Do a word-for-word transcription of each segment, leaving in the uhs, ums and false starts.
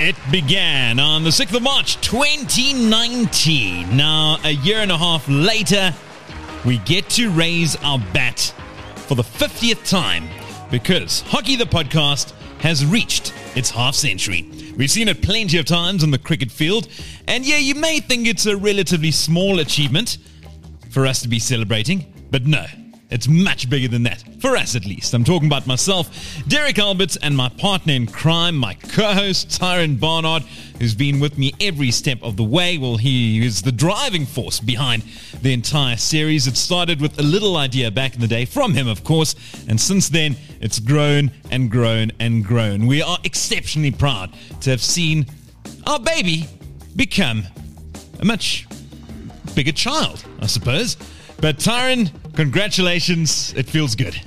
It began on the sixth of March, twenty nineteen. Now, a year and a half later, we get to raise our bat for the fiftieth time because Hockey the Podcast has reached its half century. We've seen it plenty of times on the cricket field, and yeah, you may think it's a relatively small achievement for us to be celebrating, but no, it's much bigger than that, for us at least. I'm talking about myself, Derek Alberts, and my partner in crime, my co-host, Tyrone Barnard, who's been with me every step of the way. Well, he is the driving force behind the entire series. It started with a little idea back in the day, from him, of course, and since then, it's grown and grown and grown. We are exceptionally proud to have seen our baby become a much bigger child, I suppose. But Tyrone, congratulations. It feels good.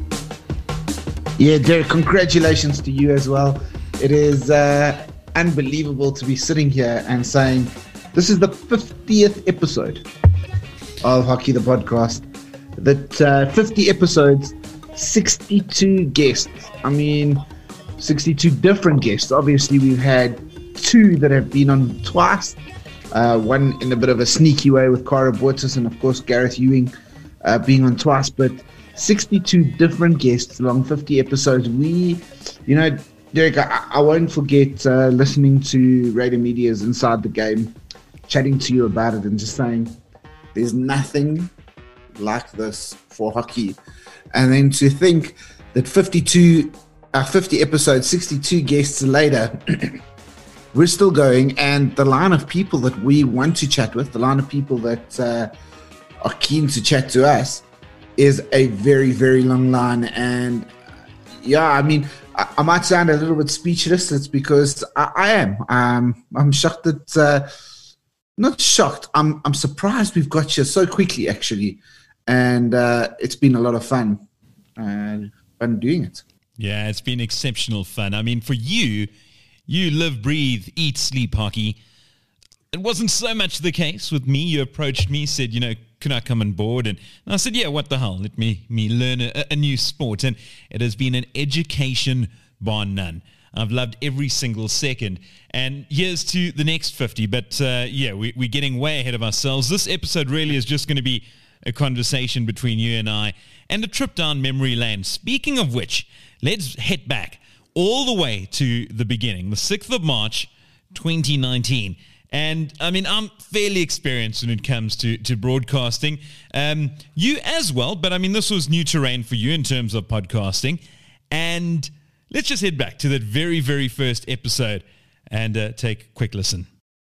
Yeah, Derek, congratulations to you as well. It is uh, unbelievable to be sitting here and saying this is the fiftieth episode of Hockey the Podcast. That uh, fifty episodes, sixty-two guests. I mean, sixty-two different guests. Obviously, we've had two that have been on twice. Uh, one in a bit of a sneaky way with Cara Bortis and, of course, Gareth Ewing uh, being on twice. But sixty-two different guests along fifty episodes. We, you know, Derek, I, I won't forget uh, listening to Radio Media's Inside the Game, chatting to you about it and just saying there's nothing like this for hockey. And then to think that fifty-two, uh, fifty episodes, sixty-two guests later, we're still going, and the line of people that we want to chat with, the line of people that uh, are keen to chat to us, is a very, very long line. And yeah, I mean, I, I might sound a little bit speechless. It's because I, I am. Um, I'm shocked that, uh, not shocked, I'm I'm surprised we've got here so quickly, actually. And uh, it's been a lot of fun, uh, fun doing it. Yeah, it's been exceptional fun. I mean, for you, you live, breathe, eat, sleep hockey. It wasn't so much the case with me. You approached me, said, you know, can I come on board? And I said, yeah, what the hell? Let me me learn a, a new sport. And it has been an education bar none. I've loved every single second. And here's to the next fifty. But uh, yeah, we, we're getting way ahead of ourselves. This episode really is just going to be a conversation between you and I and a trip down memory lane. Speaking of which, let's head back all the way to the beginning, the sixth of March, twenty nineteen. And, I mean, I'm fairly experienced when it comes to, to broadcasting. Um, you as well, but, I mean, this was new terrain for you in terms of podcasting. And let's just head back to that very, very first episode and uh, take a quick listen.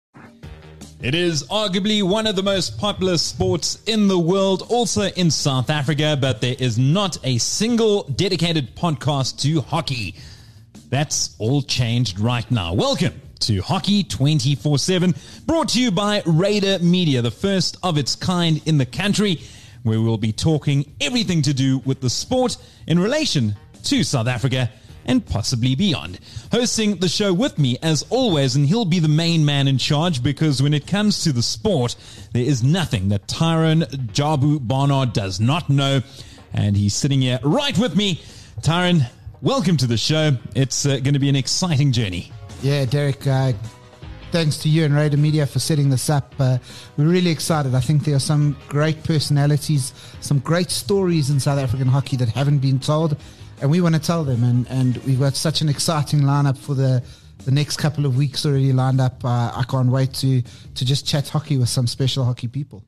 It is arguably one of the most popular sports in the world, also in South Africa, but there is not a single dedicated podcast to hockey. That's all changed right now. Welcome to Hockey twenty-four seven, brought to you by Raider Media, the first of its kind in the country, where we'll be talking everything to do with the sport in relation to South Africa and possibly beyond. Hosting the show with me, as always, and he'll be the main man in charge because when it comes to the sport, there is nothing that Tyrone Jabu Barnard does not know, and he's sitting here right with me. Tyrone, welcome to the show. It's uh, going to be an exciting journey. Yeah, Derek, uh, thanks to you and Raider Media for setting this up. Uh, we're really excited. I think there are some great personalities, some great stories in South African hockey that haven't been told, and we want to tell them. And, and we've got such an exciting lineup for the, the next couple of weeks already lined up. Uh, I can't wait to, to just chat hockey with some special hockey people.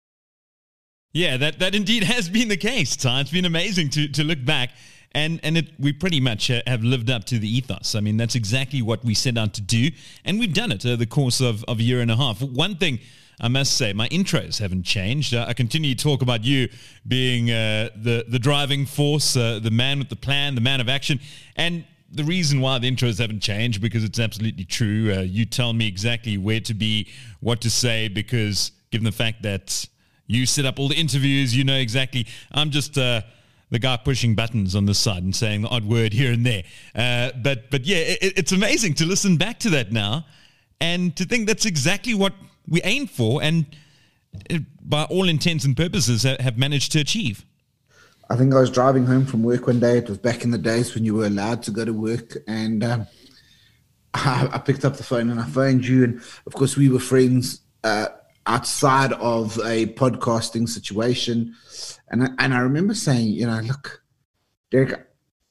Yeah, that, that indeed has been the case, Ty. It's been amazing to, to look back. And and it, we pretty much uh, have lived up to the ethos. I mean, that's exactly what we set out to do. And we've done it over the course of, of a year and a half. One thing I must say, my intros haven't changed. Uh, I continue to talk about you being uh, the, the driving force, uh, the man with the plan, the man of action. And the reason why the intros haven't changed, because it's absolutely true. Uh, you tell me exactly where to be, what to say, because given the fact that you set up all the interviews, you know exactly. I'm just... Uh, the guy pushing buttons on this side and saying the odd word here and there. Uh, but but yeah, it, it's amazing to listen back to that now and to think that's exactly what we aimed for and uh, by all intents and purposes ha- have managed to achieve. I think I was driving home from work one day. It was back in the days when you were allowed to go to work. And um, I, I picked up the phone and I phoned you, and of course we were friends uh, outside of a podcasting situation, and I, and I remember saying, you know, look, Derek,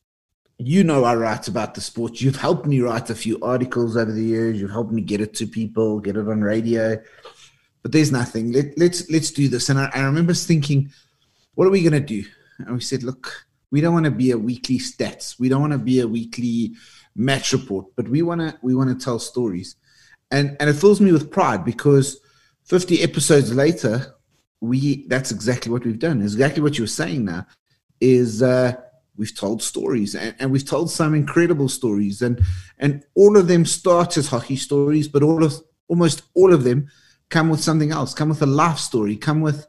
you know I write about the sport. You've helped me write a few articles over the years. You've helped me get it to people, get it on radio. But there's nothing. Let, let's let's do this. And I, I remember thinking, what are we going to do? And we said, look, we don't want to be a weekly stats. We don't want to be a weekly match report. But we want to we want to tell stories. And and it fills me with pride because fifty episodes later, we that's exactly what we've done. Exactly what you were saying now is uh, we've told stories. And, and we've told some incredible stories. And and all of them start as hockey stories, but all of almost all of them come with something else, come with a life story, come with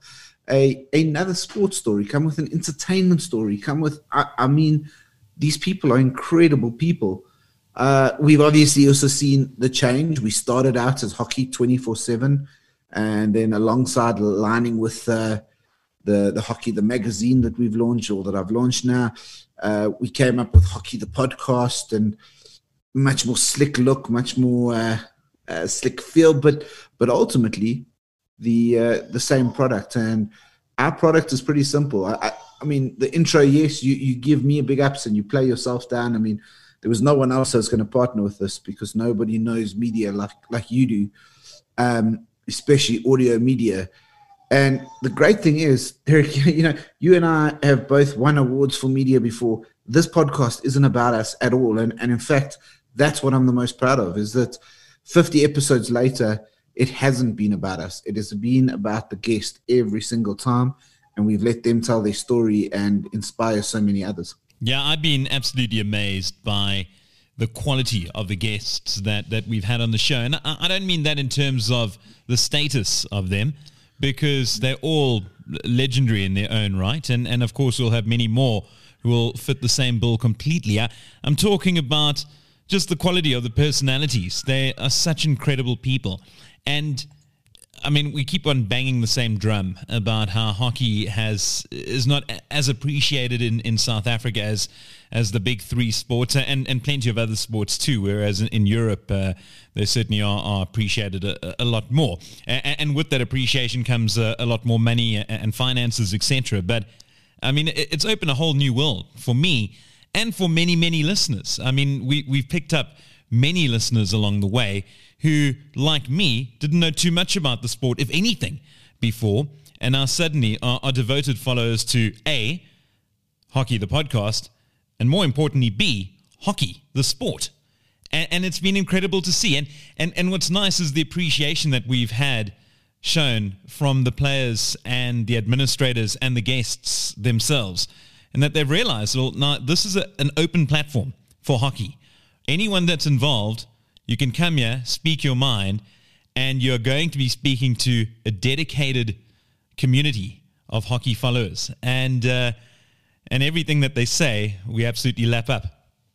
a another sports story, come with an entertainment story, come with, I, I mean, these people are incredible people. Uh, we've obviously also seen the change. We started out as hockey twenty-four seven, and then alongside aligning with uh, the, the hockey, the magazine that we've launched or that I've launched now, uh, we came up with Hockey, the podcast, and much more slick look, much more uh, uh, slick feel, but but ultimately the uh, the same product. And our product is pretty simple. I, I, I mean, the intro, yes, you, you give me a big ups and you play yourself down. I mean, there was no one else that's going to partner with this because nobody knows media like like you do, um, especially audio media. And the great thing is, Derek, you know, you and I have both won awards for media before. This podcast isn't about us at all. And, and in fact, that's what I'm the most proud of, is that fifty episodes later, it hasn't been about us. It has been about the guest every single time. And we've let them tell their story and inspire so many others. Yeah, I've been absolutely amazed by the quality of the guests that, that we've had on the show. And I, I don't mean that in terms of the status of them, because they're all legendary in their own right. And, and of course, we'll have many more who will fit the same bill completely. I, I'm talking about just the quality of the personalities. They are such incredible people. And I mean, we keep on banging the same drum about how hockey has is not as appreciated in, in South Africa as as the big three sports, and, and plenty of other sports too, whereas in, in Europe, uh, they certainly are, are appreciated a, a lot more. And, and with that appreciation comes a, a lot more money and finances, et cetera. But, I mean, it, it's opened a whole new world for me and for many, many listeners. I mean, we, we've picked up many listeners along the way who, like me, didn't know too much about the sport, if anything, before, and now suddenly are, are devoted followers to A, Hockey, the podcast, and more importantly, B, hockey, the sport. And, and it's been incredible to see. And, and and what's nice is the appreciation that we've had shown from the players and the administrators and the guests themselves, and that they've realized, well, now this is a, an open platform for hockey. Anyone that's involved, you can come here, speak your mind, and you're going to be speaking to a dedicated community of hockey followers. And uh, and everything that they say, we absolutely lap up.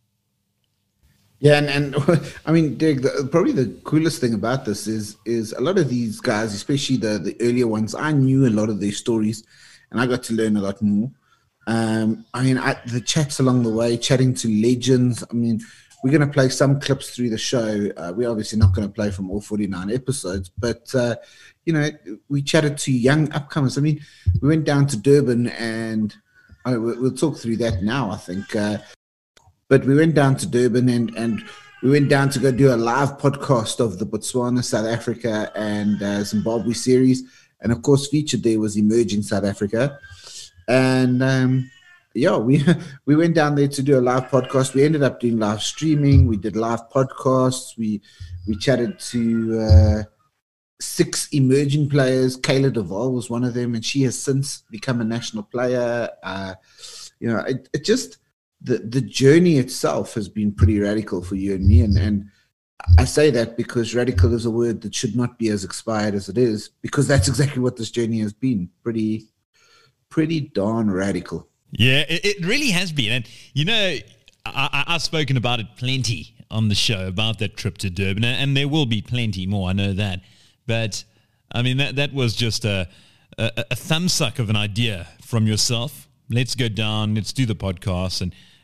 Yeah, and, and I mean, Derek, the, probably the coolest thing about this is is a lot of these guys, especially the, the earlier ones, I knew a lot of their stories, and I got to learn a lot more. Um, I mean, I, the chats along the way, chatting to legends. I mean, we're going to play some clips through the show. Uh, we're obviously not going to play from all forty-nine episodes, but, uh, you know, we chatted to young upcomers. I mean, we went down to Durban, and I, we'll talk through that now, I think. Uh, but we went down to Durban, and, and we went down to go do a live podcast of the Botswana, South Africa, and uh, Zimbabwe series. And, of course, featured there was Emerging South Africa. And, um, yeah, we we went down there to do a live podcast. We ended up doing live streaming. We did live podcasts. We we chatted to uh, six emerging players. Kayla Duvall was one of them, and she has since become a national player. Uh, you know, it, it just the the journey itself has been pretty radical for you and me. And, and I say that because radical is a word that should not be as expired as it is, because that's exactly what this journey has been. Pretty, pretty darn radical. Yeah, it, it really has been. And, you know, I, I've spoken about it plenty on the show, about that trip to Durban, and there will be plenty more, I know that. But, I mean, that, that was just a, a, a thumbsuck of an idea from yourself. Let's go down, let's do the podcast, and,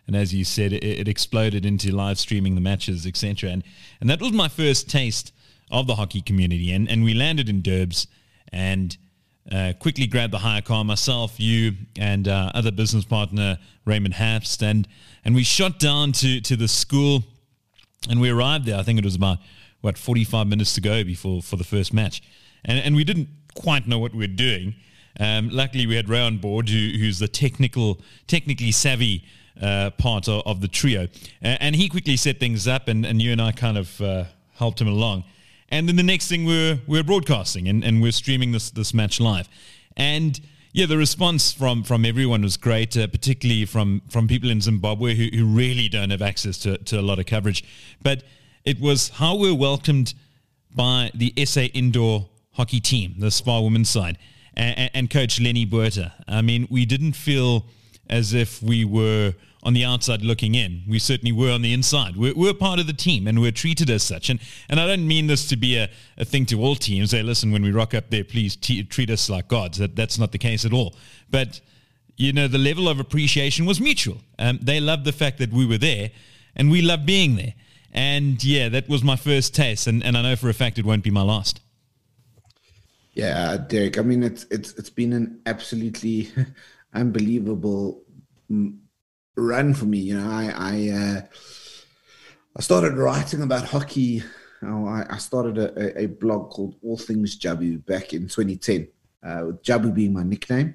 and as you said, it, it exploded into live streaming the matches, et cetera. And and that was my first taste of the hockey community. And and we landed in Derbs, and uh, quickly grabbed the hire car, myself, you, and uh, other business partner Raymond Hapst, and and we shot down to to the school, and we arrived there. I think it was about what forty-five minutes to go before for the first match, and and we didn't quite know what we were doing. Um, luckily, we had Ray on board, who, who's the technical, technically savvy uh, part of, of the trio, uh, and he quickly set things up, and, and you and I kind of uh, helped him along. And then the next thing, we're we're broadcasting, and, and we're streaming this this match live, and yeah, the response from from everyone was great, uh, particularly from from people in Zimbabwe who, who really don't have access to to a lot of coverage, but it was how we're welcomed by the S A indoor hockey team, the Spar women's side, and, and Coach Lenny Buerta. I mean, we didn't feel as if we were on the outside looking in. We certainly were on the inside. We're, we're part of the team, and we're treated as such. And and I don't mean this to be a, a thing to all teams. Say, listen, when we rock up there, please t- treat us like gods. That, that's not the case at all. But, you know, the level of appreciation was mutual. Um, they loved the fact that we were there, and we loved being there. And, yeah, that was my first taste, and, and I know for a fact it won't be my last. Yeah, Derek. I mean, it's it's it's been an absolutely unbelievable run for me. You know, I I, uh, I started writing about hockey. Oh, I, I started a, a blog called All Things Jabu back in twenty ten, uh, with Jabu being my nickname,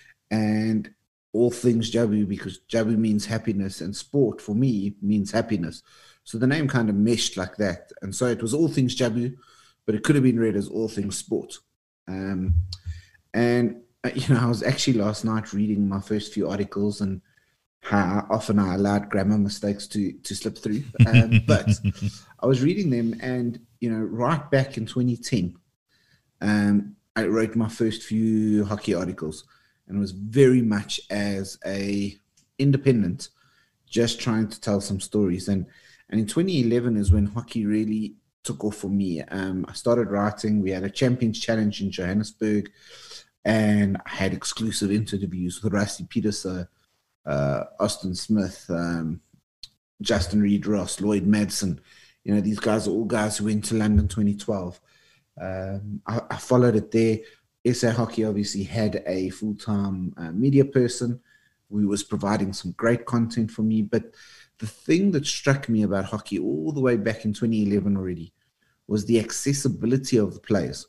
and All Things Jabu because Jabu means happiness, and sport for me means happiness. So the name kind of meshed like that, and so it was All Things Jabu, but it could have been read as All Things Sport. Um, and, uh, you know, I was actually last night reading my first few articles and how often I allowed grammar mistakes to, to slip through. Um, but I was reading them and, you know, right back in twenty ten, um, I wrote my first few hockey articles, and it was very much as a independent, just trying to tell some stories. And, and in twenty eleven is when hockey really took off for me. Um, I started writing. We had a Champions Challenge in Johannesburg, and I had exclusive interviews with Rusty Peterson, uh, Austin Smith, um, Justin Reid-Ross, Lloyd Madsen. You know, these guys are all guys who went to London twenty twelve. Um, I, I followed it there. S A Hockey obviously had a full-time uh, media person who was providing some great content for me, but the thing that struck me about hockey all the way back in twenty eleven already was the accessibility of the players.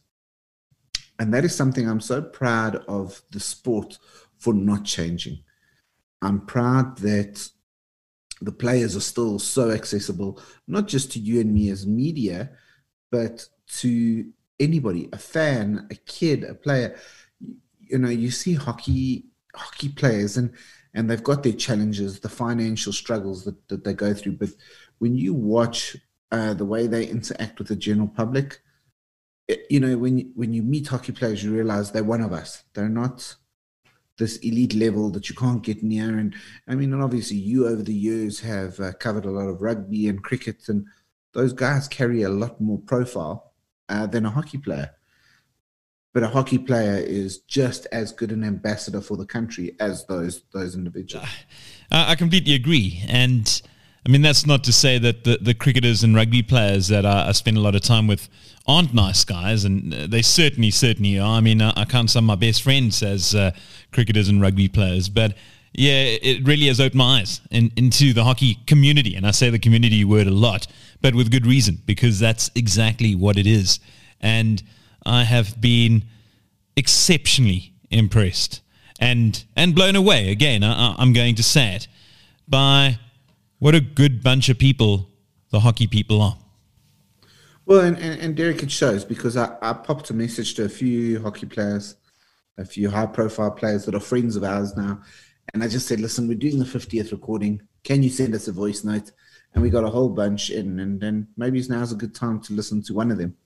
And that is something I'm so proud of the sport for not changing. I'm proud that the players are still so accessible, not just to you and me as media, but to anybody, a fan, a kid, a player. You know, you see hockey hockey players and And they've got their challenges, the financial struggles that, that they go through. But when you watch uh, the way they interact with the general public, it, you know, when you, when you meet hockey players, you realize they're one of us. They're not this elite level that you can't get near. And I mean, and obviously you over the years have uh, covered a lot of rugby and cricket, and those guys carry a lot more profile uh, than a hockey player. But a hockey player is just as good an ambassador for the country as those those individuals. I completely agree. And, I mean, that's not to say that the, the cricketers and rugby players that I, I spend a lot of time with aren't nice guys, and they certainly, certainly are. I mean, I, I count some of my best friends as uh, cricketers and rugby players. But, yeah, it really has opened my eyes in, into the hockey community. And I say the community word a lot, but with good reason, because that's exactly what it is. And I have been exceptionally impressed and and blown away, again, I, I'm going to say it, by what a good bunch of people the hockey people are. Well, and, and, and Derek, it shows, because I, I popped a message to a few hockey players, a few high-profile players that are friends of ours now, and I just said, listen, we're doing the fiftieth recording. Can you send us a voice note? And we got a whole bunch in, and then maybe now's a good time to listen to one of them.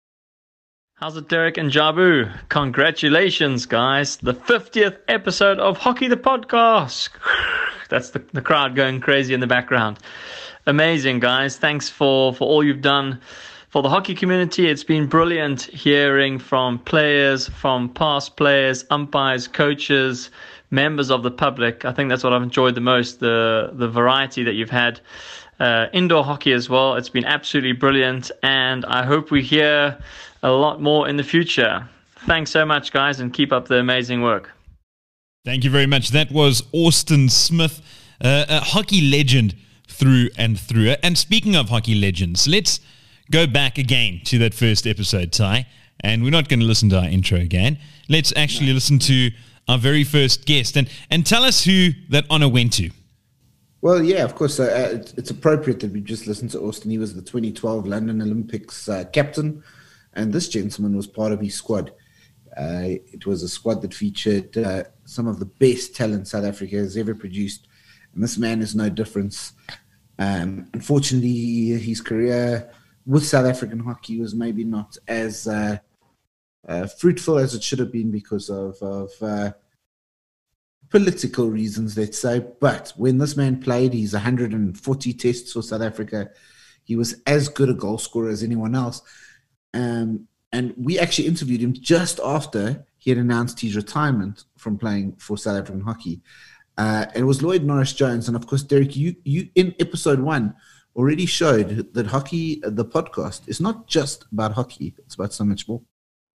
How's it, Derek and Jabu? Congratulations, guys. The fiftieth episode of Hockey the Podcast. That's the, the crowd going crazy in the background. Amazing, guys. Thanks for, for all you've done for the hockey community. It's been brilliant hearing from players, from past players, umpires, coaches, members of the public. I think that's what I've enjoyed the most, the the variety that you've had. Uh, indoor hockey as well. It's been absolutely brilliant, and I hope we hear a lot more in the future. Thanks so much, guys, and keep up the amazing work. Thank you very much. That was Austin Smith, uh, a hockey legend through and through. And speaking of hockey legends, let's go back again to that first episode, Ty. And we're not going to listen to our intro again. Let's actually listen to our very first guest and, and tell us who that honor went to. Well, yeah, of course. Uh, it's, it's appropriate that we just listened to Austin. He was the twenty twelve London Olympics uh, captain, and this gentleman was part of his squad. Uh, it was a squad that featured uh, some of the best talent South Africa has ever produced, and this man is no difference. Um, unfortunately, his career with South African hockey was maybe not as uh, uh, fruitful as it should have been because of, of uh, political reasons, let's say. But when this man played his one hundred forty tests for South Africa, he was as good a goal scorer as anyone else. Um, and we actually interviewed him just after he had announced his retirement from playing for South African hockey. Uh, and it was Lloyd Norris-Jones. And of course, Derek, you, you in episode one already showed that hockey, the podcast, is not just about hockey. It's about so much more.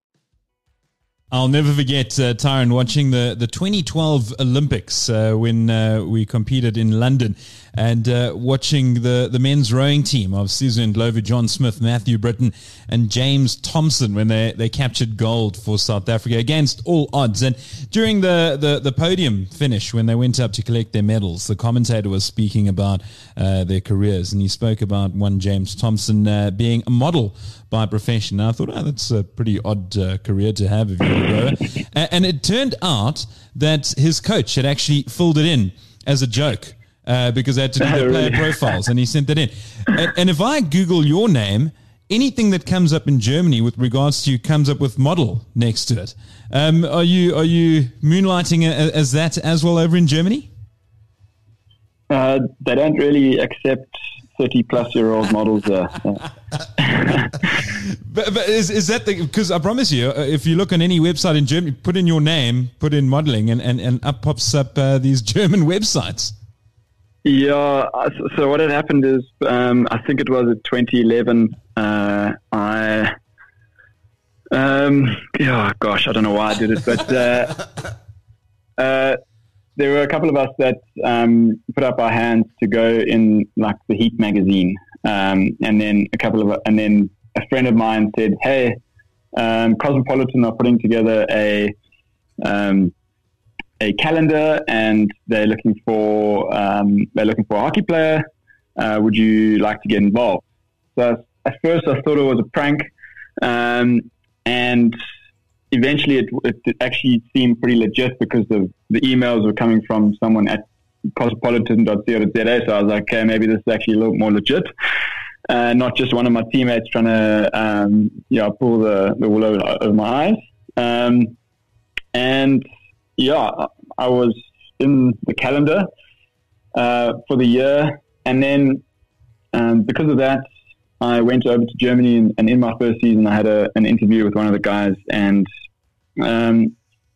I'll never forget, uh, Tyron, watching the, the twenty twelve Olympics uh, when uh, we competed in London and uh, watching the, the men's rowing team of Susan Glover, John Smith, Matthew Britton, and James Thompson when they, they captured gold for South Africa against all odds. And during the, the, the podium finish, when they went up to collect their medals, the commentator was speaking about uh, their careers, and he spoke about one James Thompson uh, being a model by profession. And I thought, oh, that's a pretty odd uh, career to have if you're a rower. and, and it turned out that his coach had actually filled it in as a joke uh, because they had to do their player profiles, and he sent that in. And, and if I Google your name, anything that comes up in Germany with regards to you comes up with model next to it. Um, are you are you moonlighting as that as well over in Germany? Uh, they don't really accept thirty-plus-year-old models there. but, but is is that the... Because I promise you, if you look on any website in Germany, put in your name, put in modeling, and, and, and up pops up uh, these German websites. Yeah, so what had happened is, um, I think it was in twenty eleven, uh, I... Um, oh, gosh, I don't know why I did it, but... Uh, uh, there were a couple of us that um, put up our hands to go in like the Heat magazine, um, and then a couple of, and then a friend of mine said, "Hey, um, Cosmopolitan are putting together a um, a calendar, and they're looking for um, they're looking for a hockey player. Uh, would you like to get involved?" So at first, I thought it was a prank, um, and eventually it, it actually seemed pretty legit because the, the emails were coming from someone at cosmopolitan dot co dot za. So I was like, okay, maybe this is actually a little more legit. Uh, not just one of my teammates trying to um, yeah, pull the, the wool over, over my eyes. Um, and yeah, I was in the calendar uh, for the year. And then um, because of that, I went over to Germany, and, and in my first season, I had a, an interview with one of the guys, and um,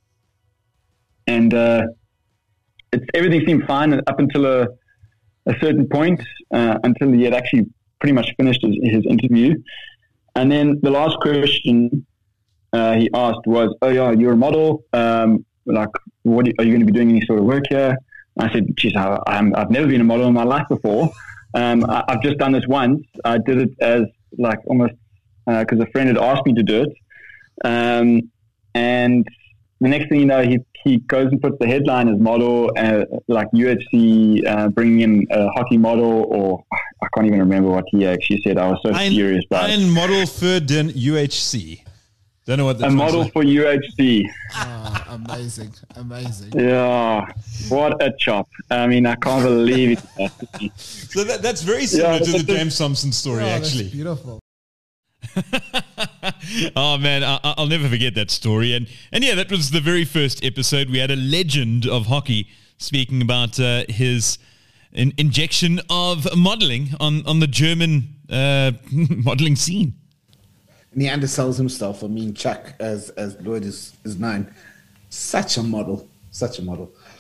and uh, it's, everything seemed fine up until a, a certain point, uh, until he had actually pretty much finished his, his interview. And then the last question uh, he asked was, "Oh yeah, you're a model. Um, like, what are you going to be doing any sort of work here?" And I said, "Geez, I, I'm, I've never been a model in my life before. Um, I, I've just done this once. I did it as like almost because uh, a friend had asked me to do it. Um, and the next thing you know, he he goes and puts the headline as model, uh, like U H C uh, bringing in a hockey model, or I can't even remember what he actually said. I was so ein, furious about ein it. model für den U H C. Don't know what the a model like. For U H C. Oh, amazing, amazing. Yeah, what a chop! I mean, I can't believe it. So that, that's very similar yeah, to the James Thompson story, oh, actually. That's beautiful. Oh man, I, I'll never forget that story. And and yeah, that was the very first episode. We had a legend of hockey speaking about uh, his in, injection of modeling on on the German uh, modeling scene. And he undersells himself. I mean, Chuck, as as Lloyd is, is known, such a model, such a model.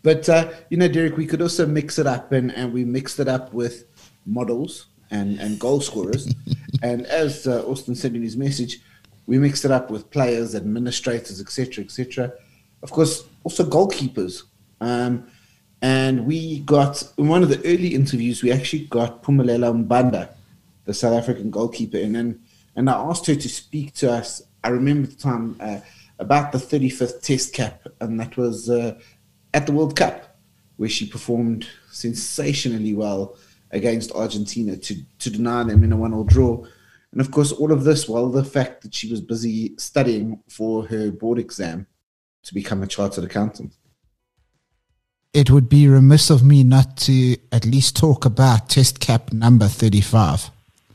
But, uh, you know, Derek, we could also mix it up, and, and we mixed it up with models and, and goal scorers. And as uh, Austin said in his message, we mixed it up with players, administrators, et cetera, et cetera. Of course, also goalkeepers. Um, and we got, in one of the early interviews, we actually got Phumelela Mbanda, the South African goalkeeper. And then, and I asked her to speak to us, I remember the time, uh, about the thirty-fifth Test cap, and that was uh, at the World Cup, where she performed sensationally well against Argentina to, to deny them in a one-all draw. And of course, all of this while the fact that she was busy studying for her board exam to become a chartered accountant. It would be remiss of me not to at least talk about Test cap number thirty-five.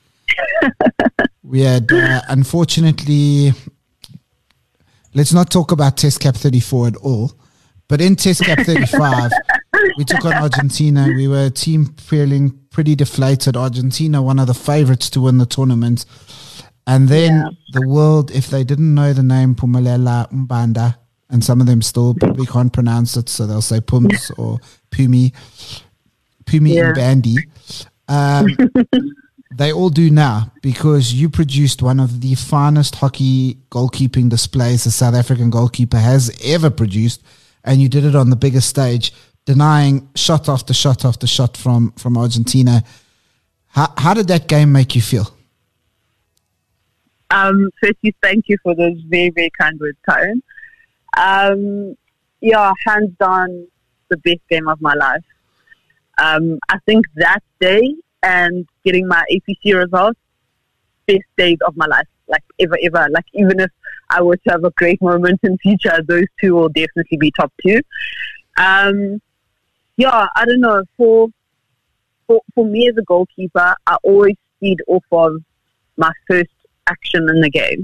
We had, uh, unfortunately, let's not talk about Test cap thirty-four at all. But in Test cap thirty-five, we took on Argentina. We were a team feeling pretty deflated. Argentina, one of the favorites to win the tournament. And then yeah. the world, if they didn't know the name Phumelela Mbanda, and some of them still probably can't pronounce it, so they'll say Pums or Pumi, Pumi yeah. Mbandi. Um, they all do now, because you produced one of the finest hockey goalkeeping displays the South African goalkeeper has ever produced, and you did it on the biggest stage, denying shot after shot after shot from, from Argentina. How, how did that game make you feel? Um, firstly, thank you for those very, very kind words, Karen. Um, yeah, hands down, the best game of my life. Um, I think that day and getting my A P C results, best days of my life, like ever, ever. Like even if I were to have a great moment in future, those two will definitely be top two. Um, yeah, I don't know. For, for for me as a goalkeeper, I always feed off of my first action in the game.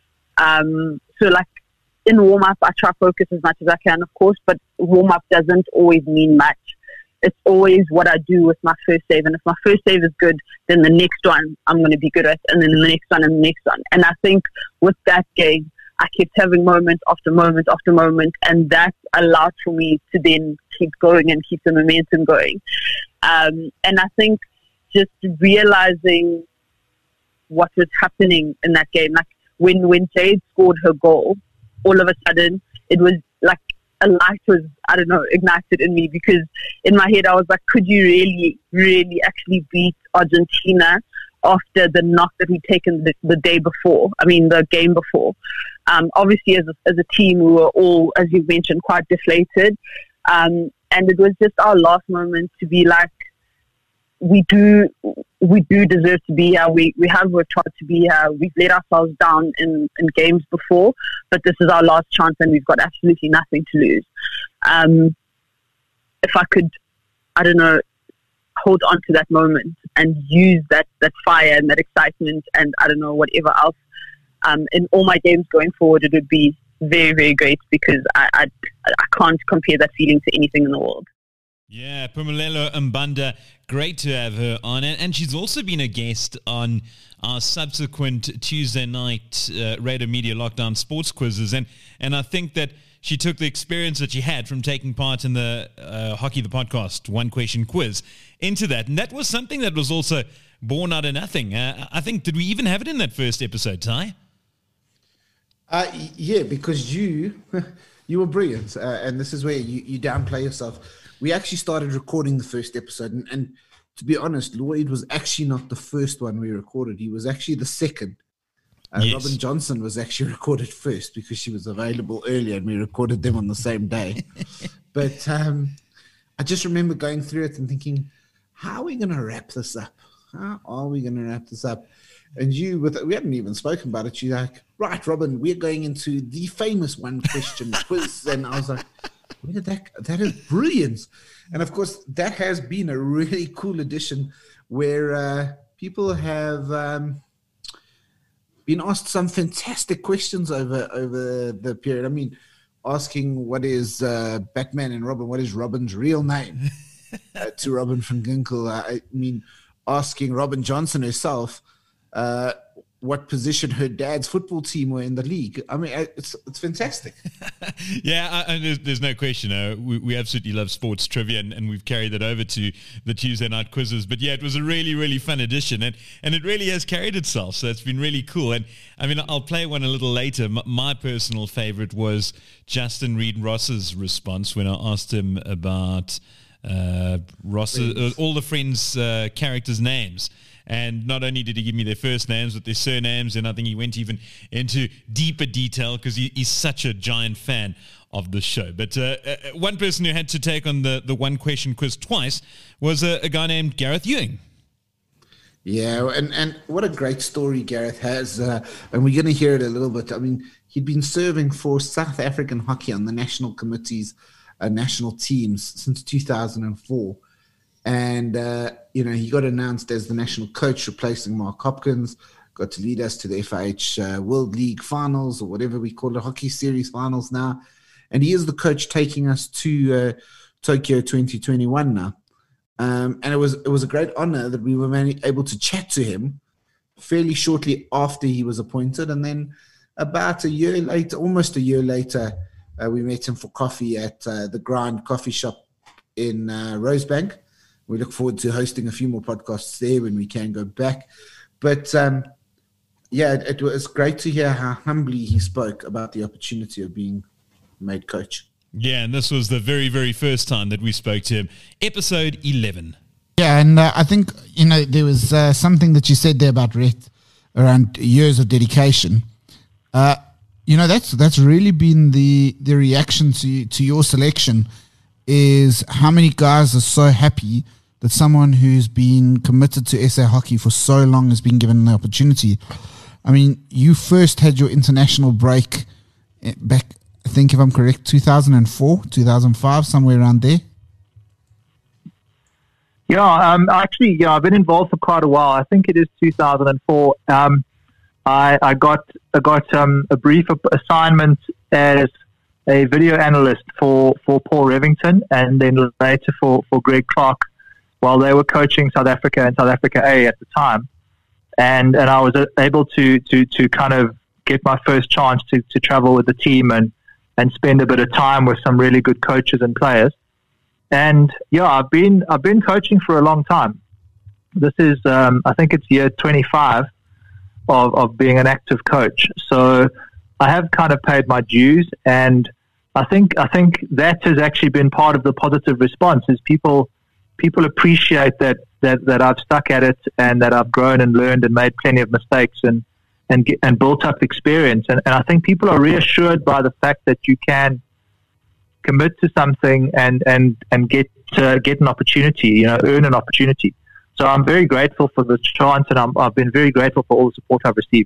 Um, so like in warm-up, I try to focus as much as I can, of course, but warm-up doesn't always mean much. It's always what I do with my first save. And if my first save is good, then the next one I'm going to be good at, and then the next one and the next one. And I think with that game, I kept having moment after moment after moment, and that allowed for me to then keep going and keep the momentum going. Um, and I think just realizing what was happening in that game, like when, when Jade scored her goal, all of a sudden it was like a light was, I don't know, ignited in me, because in my head I was like, could you really, really actually beat Argentina after the knock that we'd taken the, the day before, I mean the game before. Um, obviously as a, as a team we were all, as you mentioned, quite deflated, um, and it was just our last moment to be like, we do we do deserve to be here. We we have worked hard to be here. We've let ourselves down in, in games before, but this is our last chance and we've got absolutely nothing to lose. Um, if I could, I don't know, hold on to that moment and use that, that fire and that excitement and I don't know, whatever else, um, in all my games going forward, it would be very, very great, because I, I, I can't compare that feeling to anything in the world. Yeah, Phumelela Mbanda, great to have her on. And, and she's also been a guest on our subsequent Tuesday night uh, Radio Media Lockdown sports quizzes. And, and I think that she took the experience that she had from taking part in the uh, Hockey the Podcast one question quiz into that. And that was something that was also born out of nothing. Uh, I think, did we even have it in that first episode, Ty? Uh, yeah, because you you were brilliant. Uh, and this is where you, you downplay yourself. We actually started recording the first episode, and, and to be honest, Lloyd was actually not the first one we recorded. He was actually the second. Uh, yes. Robin Johnson was actually recorded first because she was available earlier, and we recorded them on the same day. But um, I just remember going through it and thinking, how are we going to wrap this up? How are we going to wrap this up? And you, with we hadn't even spoken about it. You're like, right, Robin, we're going into the famous one question quiz. And I was like, where did that, that is brilliant. And of course, that has been a really cool addition where uh, people have um, been asked some fantastic questions over, over the period. I mean, asking what is uh, Batman and Robin, what is Robin's real name uh, to Robin van Ginkel. Uh, I mean, asking Robin Johnson herself, uh, what position her dad's football team were in the league. I mean, it's it's fantastic. yeah, and there's, there's no question. Uh, we, we absolutely love sports trivia, and, and we've carried that over to the Tuesday night quizzes. But yeah, it was a really, really fun edition, and, and it really has carried itself. So it's been really cool. And I mean, I'll play one a little later. M- my personal favorite was Justin Reed Ross's response when I asked him about uh, Ross, uh, all the Friends uh, characters' names. And not only did he give me their first names, but their surnames, and I think he went even into deeper detail because he, he's such a giant fan of the show. But uh, uh, one person who had to take on the, the one-question quiz twice was a, a guy named Gareth Ewing. Yeah, and, and what a great story Gareth has. Uh, and we're going to hear it a little bit. I mean, he'd been serving for South African hockey on the national committees, uh, national teams since two thousand four. And, uh, you know, he got announced as the national coach replacing Mark Hopkins, got to lead us to the F I H uh, World League finals or whatever we call it, hockey series finals now. And he is the coach taking us to uh, Tokyo twenty twenty-one now. Um, and it was it was a great honor that we were able to chat to him fairly shortly after he was appointed. And then about a year later, almost a year later, uh, we met him for coffee at uh, the Grind Coffee Shop in uh, Rosebank. We look forward to hosting a few more podcasts there when we can go back. But, um, yeah, it, it was great to hear how humbly he spoke about the opportunity of being made coach. Yeah, and this was the very, very first time that we spoke to him. Episode eleven. Yeah, and uh, I think, you know, there was uh, something that you said there about Rhett around years of dedication. Uh, you know, that's that's really been the, the reaction to to your selection is how many guys are so happy that someone who's been committed to S A hockey for so long has been given the opportunity. I mean, you first had your international break back, I think if I'm correct, two thousand four, two thousand five, somewhere around there. Yeah, um, actually, yeah, I've been involved for quite a while. I think it is two thousand four. Um, I, I got I got um, a brief assignment as a video analyst for, for Paul Revington, and then later for, for Greg Clark while they were coaching South Africa and South Africa A at the time. And and I was able to to, to kind of get my first chance to, to travel with the team and, and spend a bit of time with some really good coaches and players. And yeah, I've been I've been coaching for a long time. This is um, I think it's year twenty-five of, of being an active coach. So I have kind of paid my dues, and I think I think that has actually been part of the positive response. Is people people appreciate that that, that I've stuck at it and that I've grown and learned and made plenty of mistakes and and get, and built up experience. And, and I think people are reassured by the fact that you can commit to something and and and get uh, get an opportunity, you know, earn an opportunity. So I'm very grateful for the chance, and I'm, I've been very grateful for all the support I've received.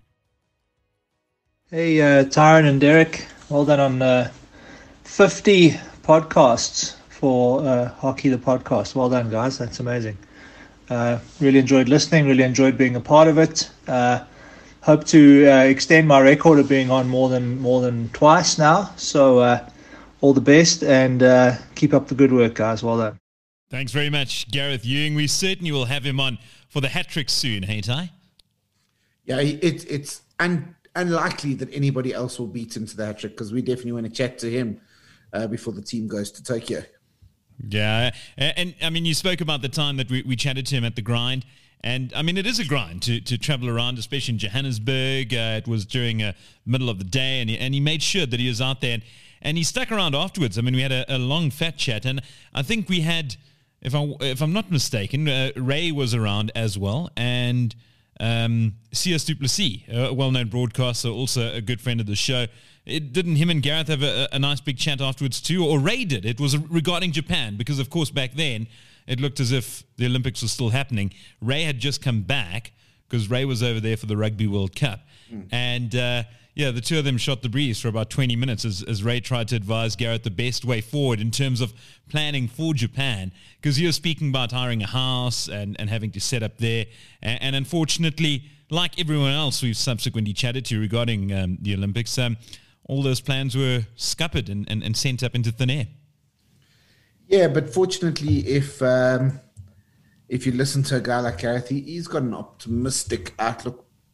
Hey, uh, Tyron and Derek, well done on uh, fifty podcasts for uh, Hockey the Podcast. Well done, guys. That's amazing. Uh, really enjoyed listening, really enjoyed being a part of it. Uh, hope to uh, extend my record of being on more than more than twice now. So uh, all the best, and uh, keep up the good work, guys. Well done. Thanks very much, Gareth Ewing. We certainly will have him on for the hat trick soon, hey, Ty? Yeah, it, it's un, unlikely that anybody else will beat him to the hat trick because we definitely want to chat to him uh, before the team goes to Tokyo. Yeah, and, and I mean, you spoke about the time that we, we chatted to him at the Grind, and I mean, it is a grind to, to travel around, especially in Johannesburg. Uh, it was during the uh, middle of the day, and he, and he made sure that he was out there, and, and he stuck around afterwards. I mean, we had a, a long, fat chat, and I think we had... If, I, if I'm not mistaken, uh, Ray was around as well, and um, C S du Plessis, a well-known broadcaster, also a good friend of the show. It, didn't him and Gareth have a, a nice big chat afterwards too? Or Ray did. It was regarding Japan, because of course back then it looked as if the Olympics were still happening. Ray had just come back because Ray was over there for the Rugby World Cup. Mm. And... Uh, Yeah, the two of them shot the breeze for about twenty minutes as, as Ray tried to advise Gareth the best way forward in terms of planning for Japan, because you're speaking about hiring a house and, and having to set up there. And, and unfortunately, like everyone else we've subsequently chatted to regarding um, the Olympics, um, all those plans were scuppered and, and, and sent up into thin air. Yeah, but fortunately, if um, if you listen to a guy like Gareth, he, he's got an optimistic outlook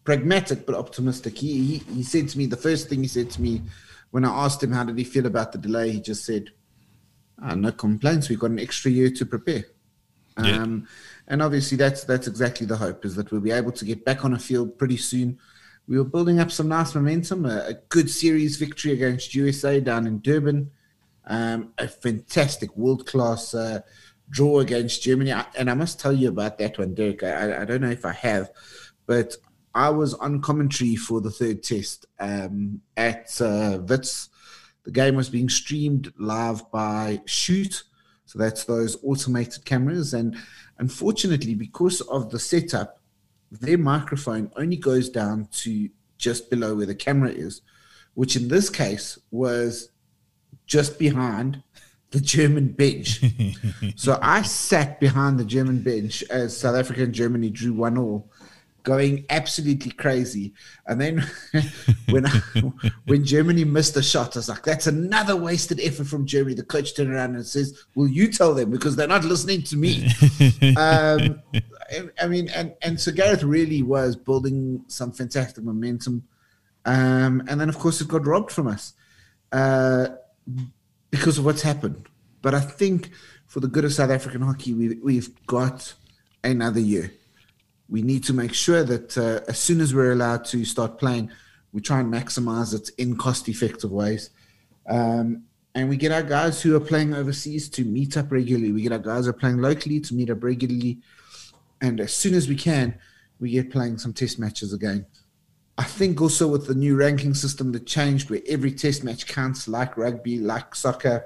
pragmatic but optimistic. He, he he said to me, the first thing he said to me when I asked him how did he feel about the delay, he just said, oh, no complaints, we've got an extra year to prepare. Yeah. Um, and obviously that's that's exactly the hope, is that we'll be able to get back on a field pretty soon. We were building up some nice momentum, a, a good series victory against U S A down in Durban, um, a fantastic world-class uh, draw against Germany. I, and I must tell you about that one, Derek. I, I don't know if I have, but I was on commentary for the third test um, at uh, Wits. The game was being streamed live by Shoot. So that's those automated cameras. And unfortunately, because of the setup, their microphone only goes down to just below where the camera is, which in this case was just behind the German bench. So I sat behind the German bench as South Africa and Germany drew one all, going absolutely crazy. And then when I, when Germany missed a shot, I was like, that's another wasted effort from Germany. The coach turned around and says, will you tell them? Because they're not listening to me. um, I mean, and, and so Gareth really was building some fantastic momentum. Um, and then, of course, it got robbed from us uh, because of what's happened. But I think for the good of South African hockey, we've, we've got another year. We need to make sure that uh, as soon as we're allowed to start playing, we try and maximize it in cost-effective ways. Um, and we get our guys who are playing overseas to meet up regularly. We get our guys who are playing locally to meet up regularly. And as soon as we can, we get playing some test matches again. I think also with the new ranking system that changed, where every test match counts, like rugby, like soccer,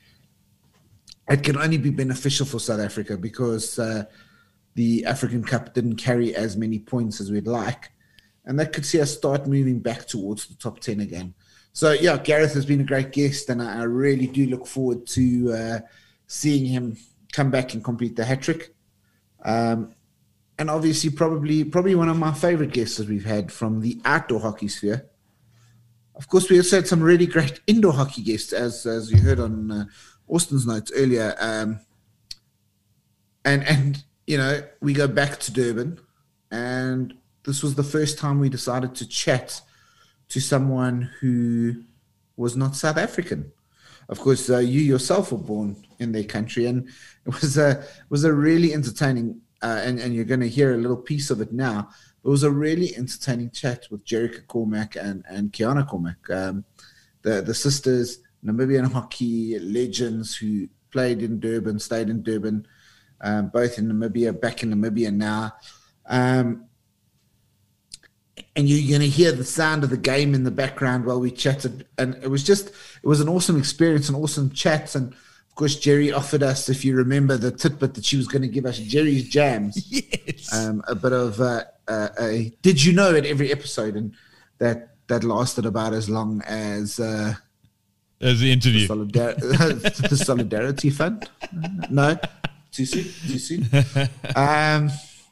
it can only be beneficial for South Africa because uh, the African Cup didn't carry as many points as we'd like. And that could see us start moving back towards the top ten again. So, yeah, Gareth has been a great guest, and I, I really do look forward to uh, seeing him come back and complete the hat-trick. Um, and obviously probably probably one of my favorite guests that we've had from the outdoor hockey sphere. Of course, we also had some really great indoor hockey guests, as as you heard on uh, Austin's notes earlier. Um, and, and you know, we go back to Durban, and this was the first time we decided to chat to someone who was not South African. Of course, uh, you yourself were born in their country, and it was a was a really entertaining. Uh, and, and you're going to hear a little piece of it now. It was a really entertaining chat with Jerica Cormack and, and Kiana Cormack, um, the, the sisters, Namibian hockey legends who played in Durban, stayed in Durban, um, both in Namibia, back in Namibia now. Um, and you're going to hear the sound of the game in the background while we chatted. And it was just, it was an awesome experience, an awesome chat. And of course, Jerry offered us, if you remember, the tidbit that she was going to give us, Jerry's Jams. Yes. Um, a bit of uh, uh, a did you know at every episode, and that that lasted about as long as uh, as the interview. The, solidar- the Solidarity Fund. No, too soon. Too soon. Um,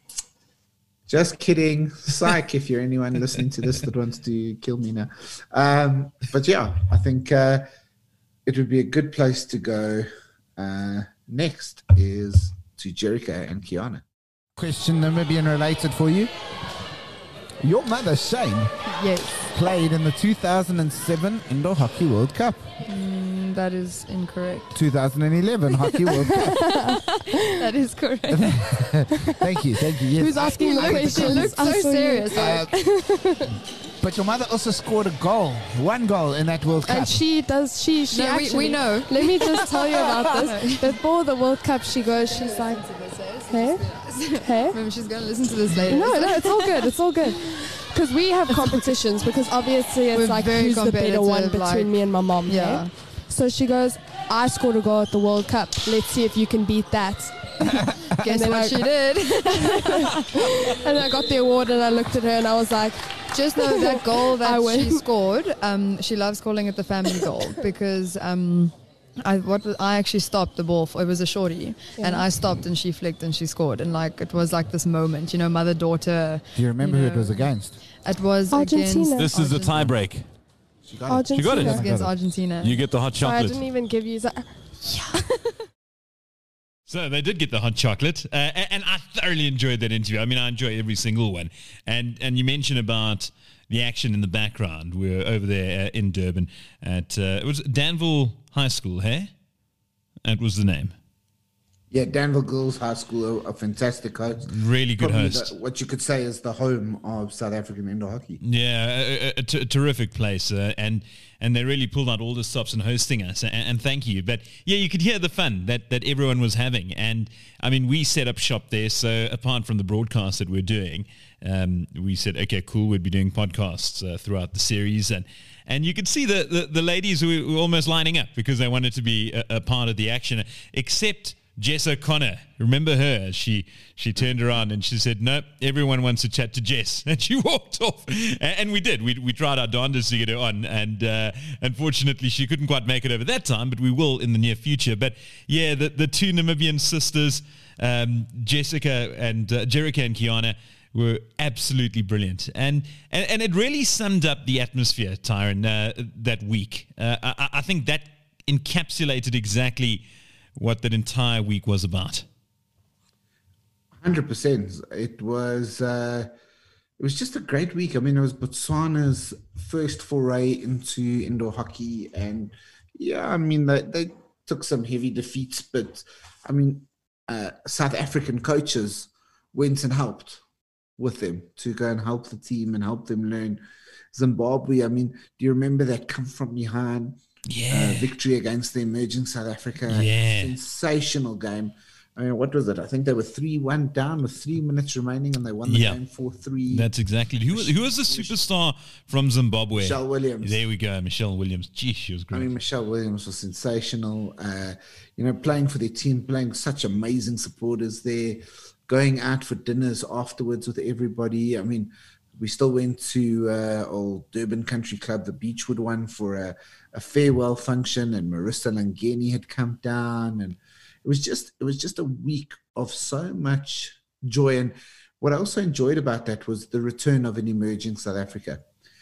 just kidding. Psych. If you're anyone listening to this that wants to kill me now. Um, but yeah, I think. Uh, It would be a good place to go uh, next is to Jerica and Kiana. Question Namibian related for you. Your mother, Shane, yes, played in the two thousand seven Indoor Hockey World Cup. Mm, that is incorrect. two thousand eleven Hockey World Cup. That is correct. Thank you, thank you. Yes. Who's asking the question? You look so serious. Uh, but your mother also scored a goal, one goal in that World Cup. And she does, she, she No, we- actually, we know. Let me just tell you about this. Before the World Cup, she goes, she's like, hey, hey. Maybe she's going to listen to this later. No, no, it's all good, it's all good. Because we have competitions, because obviously it's We're like, very who's the better one competitive, between like- me and my mom, Yeah. hey? So she goes, I scored a goal at the World Cup. Let's see if you can beat that. Guess then what I- she did? And I got the award and I looked at her and I was like, Just know that goal I that win. she scored, um, she loves calling it the family goal because um, I what was, I actually stopped the ball. For, it was a shorty, and I stopped and she flicked and she scored, and like it was like this moment, you know, mother daughter. Do you remember you who know. it was against? It was Argentina. against This is the Argentina. tie break. She got it. Argentina. She got it. It was against Argentina. You get the hot Sorry, I chocolate. didn't even give you that. So they did get the hot chocolate, uh, and, and I thoroughly enjoyed that interview. I mean, I enjoy every single one. And and you mentioned about the action in the background. We were over there uh, in Durban at uh, it was Danville High School, hey? That was the name. Yeah, Danville Girls High School, a, a fantastic host. Really good Probably host. The, what you could say is the home of South African indoor hockey. Yeah, a, a, a terrific place, uh, and and they really pulled out all the stops in hosting us, and, and thank you. But yeah, you could hear the fun that, that everyone was having, and I mean, we set up shop there, so apart from the broadcast that we're doing, um, we said, okay, cool, we'd be doing podcasts uh, throughout the series, and and you could see the, the, the ladies were, were almost lining up because they wanted to be a, a part of the action, except Jess O'Connor. Remember her? She she turned around and she said, "Nope, everyone wants to chat to Jess," and she walked off. And, and we did. We we tried our darndest to get her on, and uh, unfortunately, she couldn't quite make it over that time. But we will in the near future. But yeah, the the two Namibian sisters, um, Jessica and uh, Jerica and Kiana, were absolutely brilliant, and and, and it really summed up the atmosphere, Tyron, uh, that week. Uh, I, I think that encapsulated exactly what that entire week was about. one hundred percent. It was uh, it was just a great week. I mean, it was Botswana's first foray into indoor hockey, and yeah, I mean, they, they took some heavy defeats, but I mean, uh, South African coaches went and helped with them to go and help the team and help them learn. Zimbabwe, I mean, do you remember that come from behind yeah. uh, victory against the emerging South Africa? Yeah. Sensational game. I mean, what was it? I think they were three one down with three minutes remaining, and they won the yeah. game four three. That's exactly. Who was, who was the superstar from Zimbabwe? Michelle Williams. There we go, Michelle Williams. Gee, she was great. I mean, Michelle Williams was sensational. Uh, you know, playing for their team, playing such amazing supporters there, going out for dinners afterwards with everybody. I mean, we still went to uh, old Durban Country Club, the Beechwood one, for a, a farewell function, and Marissa Langeni had come down, and it was just it was just a week of so much joy. And what I also enjoyed about that was the return of an emerging South Africa.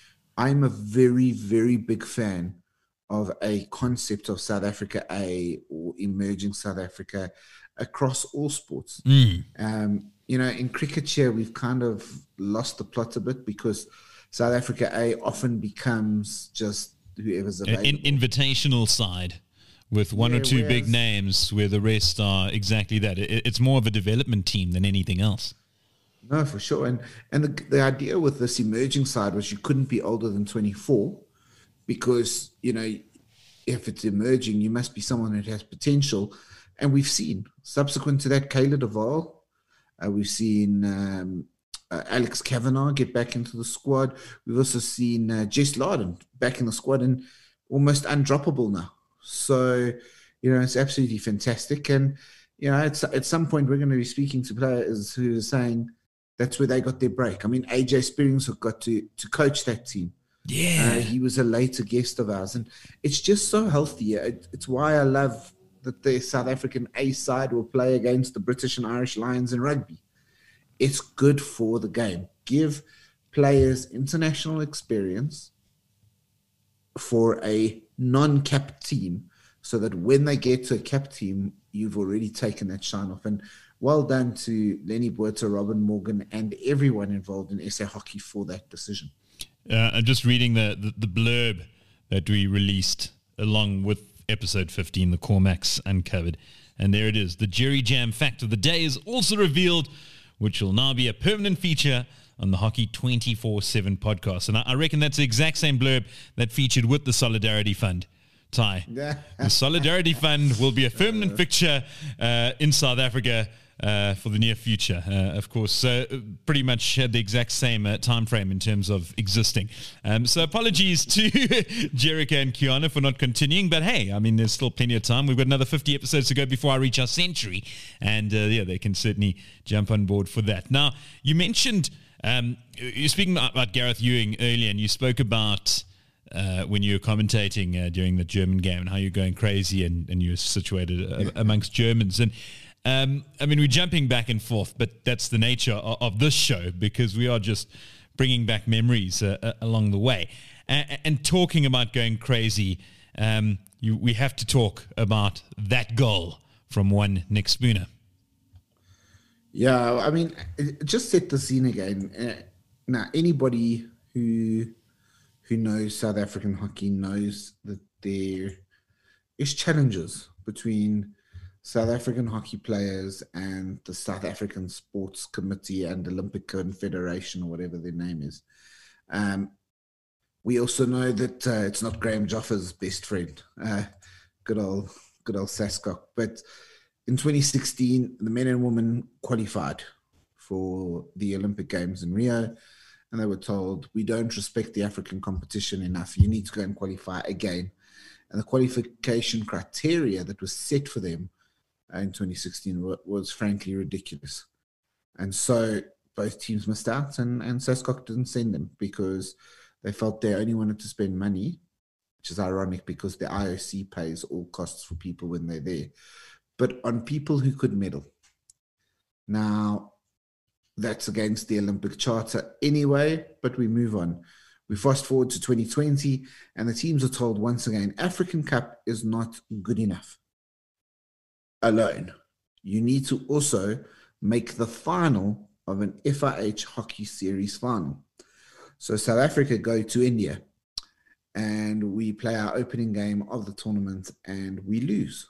I'm a very, very big fan of a concept of South Africa A or emerging South Africa across all sports. Mm. Um, you know, in cricket here, we've kind of lost the plot a bit because South Africa A often becomes just whoever's available. An invitational side with one yeah, or two whereas, big names where the rest are exactly that. It, it's more of a development team than anything else. No, for sure. And and the, the idea with this emerging side was you couldn't be older than twenty-four because, you know, if it's emerging, you must be someone that has potential. And we've seen, subsequent to that, Kayla Duval, uh, we've seen um, uh, Alex Kavanagh get back into the squad. We've also seen uh, Jess Larden back in the squad and almost undroppable now. So, you know, it's absolutely fantastic. And, you know, at, at some point we're going to be speaking to players who are saying that's where they got their break. I mean, A J Spearings got to, to coach that team. Yeah. Uh, he was a later guest of ours. And it's just so healthy. It, it's why I love that the South African A side will play against the British and Irish Lions in rugby. It's good for the game. Give players international experience for a non-capped team so that when they get to a capped team, you've already taken that shine off. And well done to Lenny Buerta, Robin Morgan, and everyone involved in S A Hockey for that decision. Uh, I'm just reading the, the, the blurb that we released along with episode fifteen, the Cormacs Uncovered. And there it is. The Jerry Jam fact of the day is also revealed, which will now be a permanent feature on the Hockey twenty-four seven podcast. And I, I reckon that's the exact same blurb that featured with the Solidarity Fund. Ty, the Solidarity Fund will be a permanent fixture uh, in South Africa uh, for the near future, uh, of course. So uh, pretty much had the exact same uh, time frame in terms of existing. Um, so apologies to Jerica and Kiana for not continuing, but hey, I mean, there's still plenty of time. We've got another fifty episodes to go before I reach our century, and uh, yeah, they can certainly jump on board for that. Now, you mentioned, um, you're speaking about, about Gareth Ewing earlier, and you spoke about Uh, when you were commentating uh, during the German game and how you're going crazy and, and you're situated uh, amongst Germans. And um, I mean, we're jumping back and forth, but that's the nature of, of this show because we are just bringing back memories uh, uh, along the way. And, and talking about going crazy, um, you, we have to talk about that goal from one Nick Spooner. Yeah, I mean, it just set the scene again. Uh, now, anybody who who knows South African hockey knows that there is challenges between South African hockey players and the South African Sports Committee and Olympic Confederation, or whatever their name is. Um, we also know that uh, it's not Graham Joffa's best friend, uh, good old, good old Sascock. But in twenty sixteen, the men and women qualified for the Olympic Games in Rio, and they were told, we don't respect the African competition enough. You need to go and qualify again. And the qualification criteria that was set for them in twenty sixteen was, was frankly ridiculous. And so both teams missed out, and, and Sascock didn't send them because they felt they only wanted to spend money, which is ironic because the I O C pays all costs for people when they're there, but on people who could medal. Now, that's against the Olympic Charter anyway, but we move on. We fast forward to twenty twenty, and the teams are told once again, African Cup is not good enough alone. You need to also make the final of an F I H Hockey Series final. So South Africa go to India, and we play our opening game of the tournament, and we lose.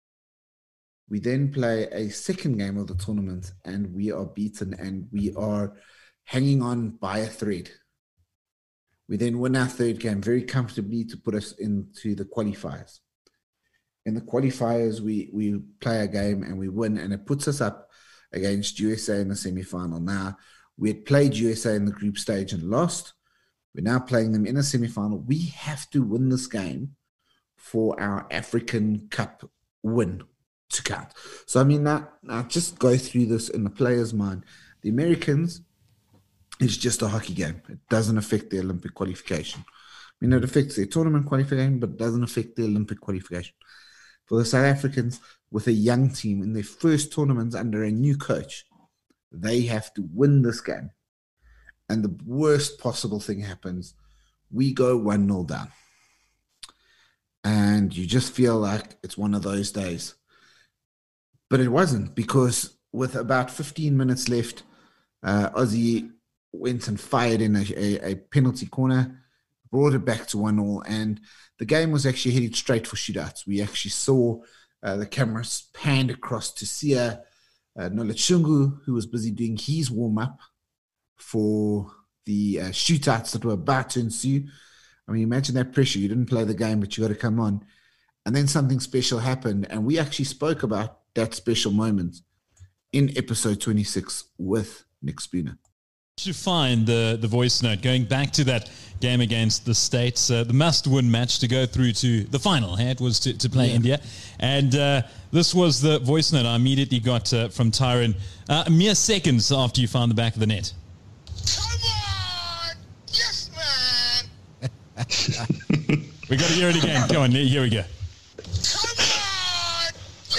We then play a second game of the tournament, and we are beaten, and we are hanging on by a thread. We then win our third game very comfortably to put us into the qualifiers. In the qualifiers, we, we play a game and we win, and it puts us up against U S A in the semi-final. Now, we had played U S A in the group stage and lost. We're now playing them in a semi-final. We have to win this game for our African Cup win to count. So, I mean, now, now just go through this in the player's mind. The Americans, it's just a hockey game. It doesn't affect the Olympic qualification. I mean, it affects their tournament qualification, but it doesn't affect the Olympic qualification. For the South Africans, with a young team in their first tournaments under a new coach, they have to win this game. And the worst possible thing happens. We go one nil down. And you just feel like it's one of those days. But it wasn't, because with about fifteen minutes left, uh, Aussie went and fired in a, a, a penalty corner, brought it back to one nil, and the game was actually headed straight for shootouts. We actually saw uh, the cameras panned across to Sia uh, Nolachungu, who was busy doing his warm-up for the uh, shootouts that were about to ensue. I mean, imagine that pressure. You didn't play the game, but you got to come on. And then something special happened, and we actually spoke about that special moment in episode twenty-six with Nick Spooner. To find the, the voice note, going back to that game against the States, uh, the must-win match to go through to the final. Hey? It was to, to play yeah. India. And uh, this was the voice note I immediately got uh, from Tyron uh, mere seconds after you found the back of the net. Come on! Yes, man! We got to hear it again. Come on, here we go. Come on!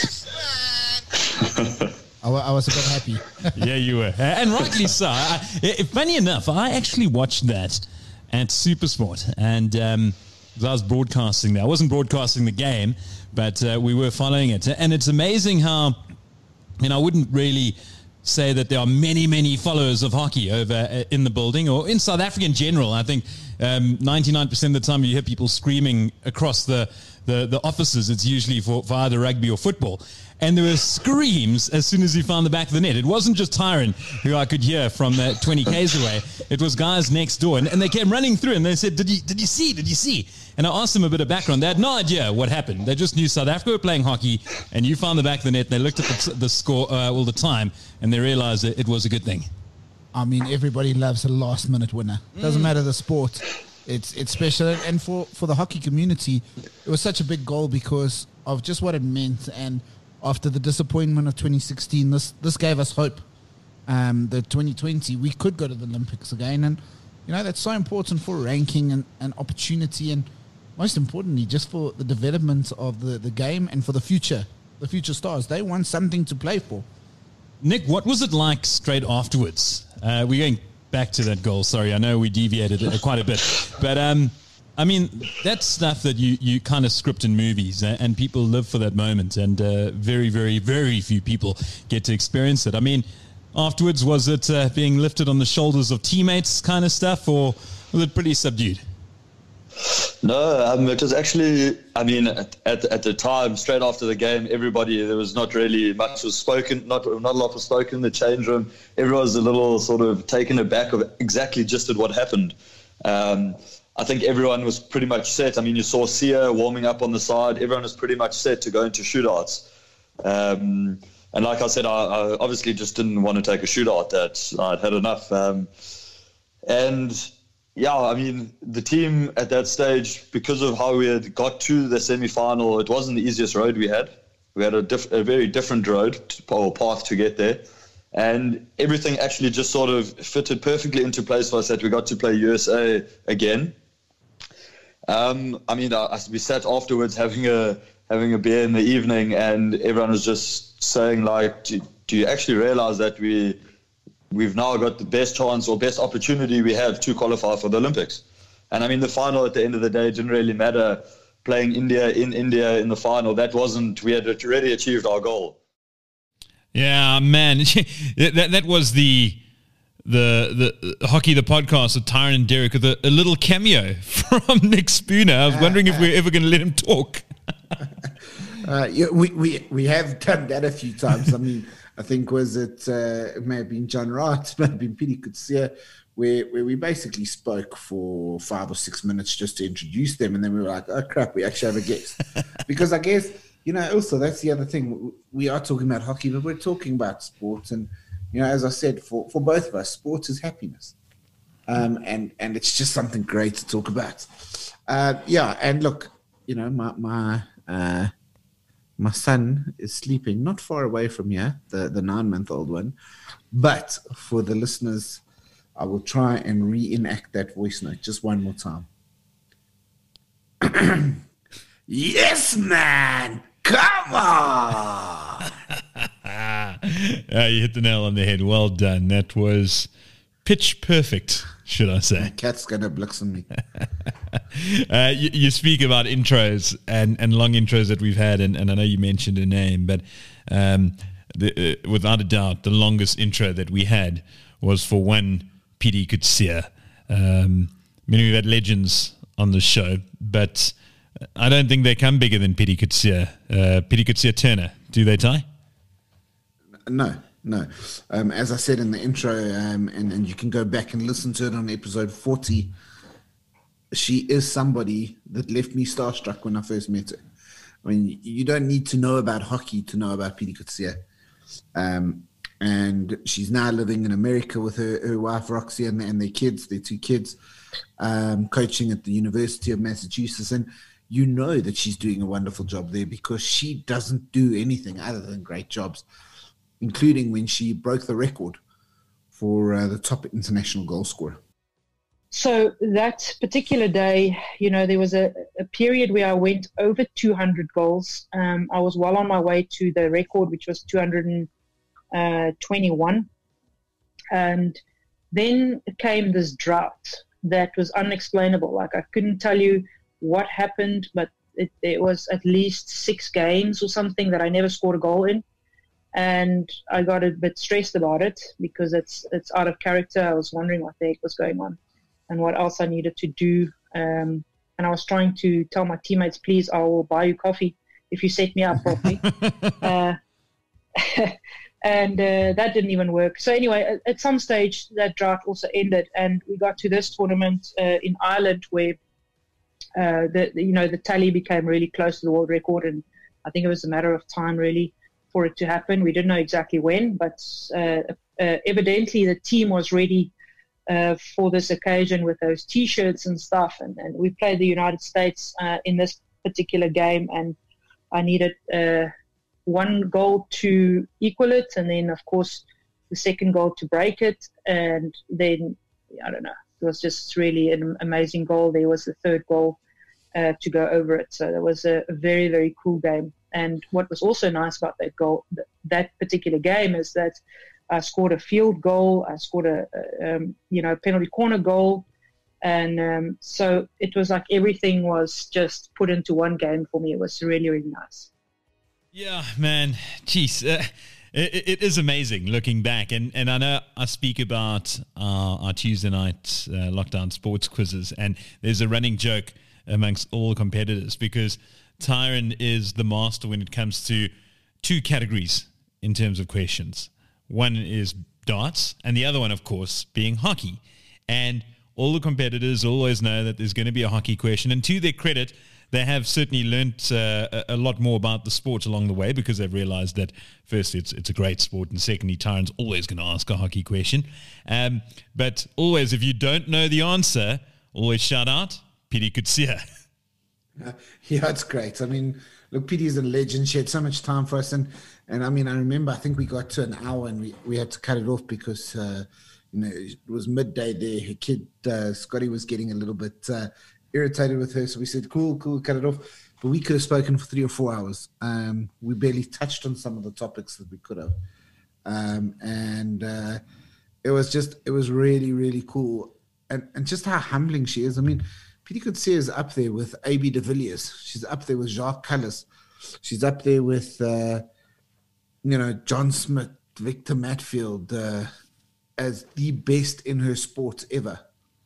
Yes, man! I, I was a bit happy. Yeah, you were. And rightly so. I, I, funny enough, I actually watched that at Supersport, and um, I was broadcasting there. I wasn't broadcasting the game, but uh, we were following it. And it's amazing how, and I wouldn't really say that there are many, many followers of hockey over in the building or in South Africa in general. I think um, ninety-nine percent of the time you hear people screaming across the, the, the offices. It's usually for, for either rugby or football. And there were screams as soon as he found the back of the net. It wasn't just Tyron, who I could hear from uh, twenty kays away. It was guys next door. And, and they came running through and they said, did you, did you see? Did you see? And I asked them a bit of background. They had no idea what happened. They just knew South Africa were playing hockey, and you found the back of the net. And they looked at the, the score uh, all the time, and they realized that it was a good thing. I mean, everybody loves a last-minute winner. Doesn't mm. matter the sport. It's it's special. And for, for the hockey community, it was such a big goal because of just what it meant. And after the disappointment of twenty sixteen, this this gave us hope. Um, the twenty twenty, we could go to the Olympics again. And, you know, that's so important for ranking and, and opportunity, and most importantly, just for the development of the, the game and for the future, the future stars. They want something to play for. Nick, what was it like straight afterwards? Uh, we're going back to that goal. Sorry, I know we deviated quite a bit. But um, I mean, that's stuff that you, you kind of script in movies, uh, and people live for that moment, and uh, very, very, very few people get to experience it. I mean, afterwards, was it uh, being lifted on the shoulders of teammates kind of stuff, or was it pretty subdued? No, um, it was actually, I mean, at, at at the time, straight after the game, everybody, there was not really much was spoken, not not a lot was spoken in the change room. Everyone was a little sort of taken aback of exactly just at what happened. Um, I think everyone was pretty much set. I mean, you saw Sia warming up on the side. Everyone was pretty much set to go into shootouts. Um, and like I said, I, I obviously just didn't want to take a shootout. That I'd had enough. Um, and... Yeah, I mean, the team at that stage, because of how we had got to the semi-final, it wasn't the easiest road we had. We had a, diff- a very different road to, or path to get there. And everything actually just sort of fitted perfectly into place for us that we got to play U S A again. Um, I mean, I, we sat afterwards having a having a beer in the evening, and everyone was just saying, like, do, do you actually realize that we... we've now got the best chance or best opportunity we have to qualify for the Olympics? And I mean, the final at the end of the day didn't really matter. Playing India in India in the final, that wasn't, we had already achieved our goal. Yeah, man. that that was the the the Hockey the podcast with Tyron and Derek with a, a little cameo from Nick Spooner. I was wondering if we're ever going to let him talk. uh, yeah, we, we, we have done that a few times. I mean, I think was it, uh, it may have been John Wright, it may have been Pietie Coetzee, where, where we basically spoke for five or six minutes just to introduce them. And then we were like, oh, crap, we actually have a guest. Because I guess, you know, also that's the other thing. We are talking about hockey, but we're talking about sports. And, you know, as I said, for, for both of us, sports is happiness. Um, and, and it's just something great to talk about. Uh, yeah, and look, you know, my... my uh, My son is sleeping not far away from here, the, the nine-month-old one. But for the listeners, I will try and reenact that voice note just one more time. Yes, man! Come on! uh, you hit the nail on the head. Well done. That was pitch perfect, should I say. My cat's going to blitzen me. uh, you, you speak about intros and, and long intros that we've had, and, and I know you mentioned a name, but um, the, uh, without a doubt, the longest intro that we had was for one Pietie Coetzee. Um, I mean, we've had legends on the show, but I don't think they come bigger than Pietie Coetzee. Uh, Pietie Coetzee Turner, do they, Ty? No. No. Um, as I said in the intro, um, and, and you can go back and listen to it on episode forty, she is somebody that left me starstruck when I first met her. I mean, you don't need to know about hockey to know about Pietie Coetzee. Um, and she's now living in America with her, her wife, Roxy, and, and their kids, their two kids, um, coaching at the University of Massachusetts. And you know that she's doing a wonderful job there because she doesn't do anything other than great jobs, including when she broke the record for uh, the top international goal scorer. So that particular day, you know, there was a, a period where I went over two hundred goals. Um, I was well on my way to the record, which was two hundred twenty-one. And then came this drought that was unexplainable. Like, I couldn't tell you what happened, but it, it was at least six games or something that I never scored a goal in. And I got a bit stressed about it because it's it's out of character. I was wondering what the heck was going on and what else I needed to do. Um, and I was trying to tell my teammates, please, I will buy you coffee if you set me up properly. uh, and uh, that didn't even work. So anyway, at, at some stage, that drought also ended. And we got to this tournament uh, in Ireland where, uh, the, the you know, the tally became really close to the world record. And I think it was a matter of time, really, for it to happen. We didn't know exactly when, but uh, uh, evidently the team was ready uh, for this occasion with those T-shirts and stuff. And, and we played the United States uh, in this particular game, and I needed uh, one goal to equal it, and then, of course, the second goal to break it. And then, I don't know, it was just really an amazing goal. There was the third goal uh, to go over it. So that was a, a very, very cool game. And what was also nice about that goal, that particular game, is that I scored a field goal, I scored a, a um, you know penalty corner goal, And um, so it was like everything was just put into one game for me. It was really, really nice. Yeah, man. Jeez. Uh, it, it is amazing looking back. And, and I know I speak about our, our Tuesday night uh, lockdown sports quizzes, and there's a running joke amongst all competitors because Tyron is the master when it comes to two categories in terms of questions. One is darts, and the other one, of course, being hockey. And all the competitors always know that there's going to be a hockey question. And to their credit, they have certainly learnt uh, a, a lot more about the sport along the way because they've realized that, firstly, it's it's a great sport, and secondly, Tyron's always going to ask a hockey question. Um, but always, if you don't know the answer, always shout out, Pidi Kutsia. Uh, yeah, it's great. I mean, look, Pidi's a legend. She had so much time for us. And, and I mean, I remember, I think we got to an hour and we, we had to cut it off because, uh, you know, it was midday there. Her kid, uh, Scotty, was getting a little bit uh, irritated with her. So we said, cool, cool, cut it off. But we could have spoken for three or four hours. Um, we barely touched on some of the topics that we could have. Um, and uh, it was just, it was really, really cool. And, and just how humbling she is. I mean, Pidi Kutsia is up there with A B de Villiers. She's up there with Jacques Callis. She's up there with, uh, you know, John Smith, Victor Matfield, uh, as the best in her sport ever.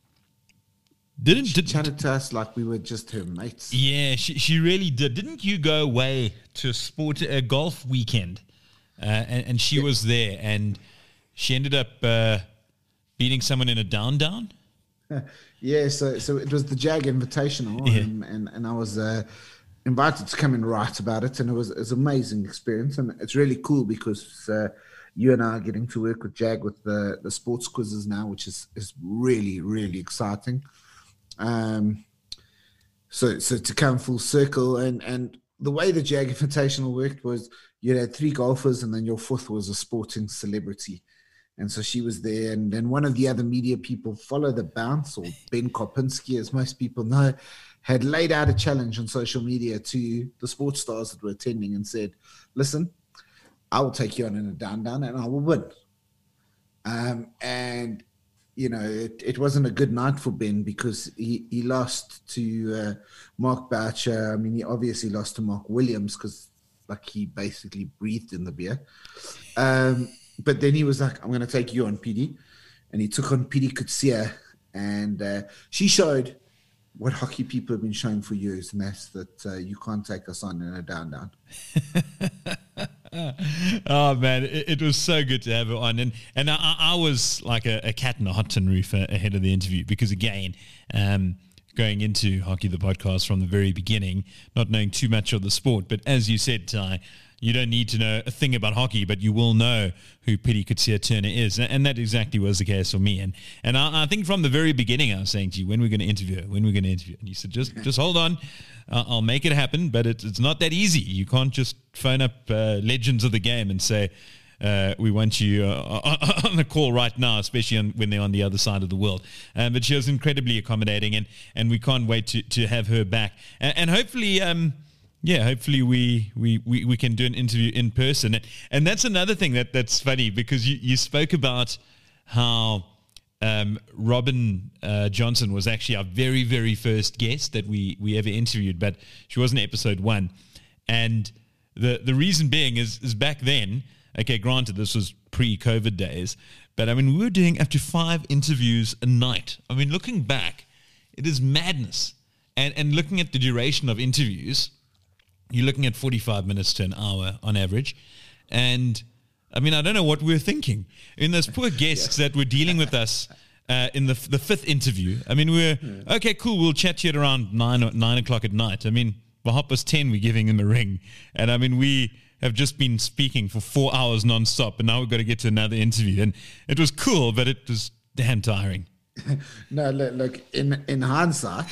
Didn't she did, chatted to us like we were just her mates? Yeah, she she really did. Didn't you go away to a sport a golf weekend, uh, and, and she yeah. was there, and she ended up uh, beating someone in a down down. Yeah, so so it was the Jag Invitational, yeah. and, and and I was uh, invited to come and write about it, and it was it was an amazing experience, and it's really cool because uh, you and I are getting to work with Jag with the the sports quizzes now, which is is really really exciting. Um, so so to come full circle, and and the way the Jag Invitational worked was you had three golfers, and then your fourth was a sporting celebrity. And so she was there, and then one of the other media people, Follow the Bounce, or Ben Kopinski, as most people know, had laid out a challenge on social media to the sports stars that were attending and said, listen, I will take you on in a down-down and I will win. Um, and, you know, it, it wasn't a good night for Ben because he, he lost to uh, Mark Boucher. I mean, he obviously lost to Mark Williams because, like, he basically breathed in the beer. Um But then he was like, I'm going to take you on, Pidi. And he took on Pidi Kutsia. And uh, she showed what hockey people have been showing for years, and that's that uh, you can't take us on in a down-down. Oh, man, it, it was so good to have her on. And and I, I was like a, a cat in a hot tin roof ahead of the interview because, again, um, going into Hockey the Podcast from the very beginning, not knowing too much of the sport. But as you said, Ty, you don't need to know a thing about hockey, but you will know who Pidi Kutsia Turner is. And that exactly was the case for me. And and I, I think from the very beginning, I was saying to you, when we're going to interview her, when we're going to interview her. And you said, just just hold on. Uh, I'll make it happen. But it, it's not that easy. You can't just phone up uh, legends of the game and say, uh, we want you uh, on the call right now, especially on, when they're on the other side of the world. Um, but she was incredibly accommodating, and, and we can't wait to, to have her back. And, and hopefully... Um, Yeah, hopefully we, we, we, we can do an interview in person. And that's another thing that, that's funny because you, you spoke about how um, Robin uh, Johnson was actually our very, very first guest that we, we ever interviewed, but she wasn't episode one. And the, the reason being is, is back then, okay, granted, this was pre-COVID days, but I mean, we were doing up to five interviews a night. I mean, looking back, it is madness. And, and looking at the duration of interviews, you're looking at forty-five minutes to an hour on average. And, I mean, I don't know what we were thinking. In those poor guests yeah. that were dealing with us uh, in the the fifth interview, I mean, we we're, yeah. okay, cool, we'll chat to you at around nine, or nine o'clock at night. I mean, the hop was ten, we're giving him a ring. And, I mean, we have just been speaking for four hours nonstop, and now we've got to get to another interview. And it was cool, but it was damn tiring. No, look, look in in hindsight,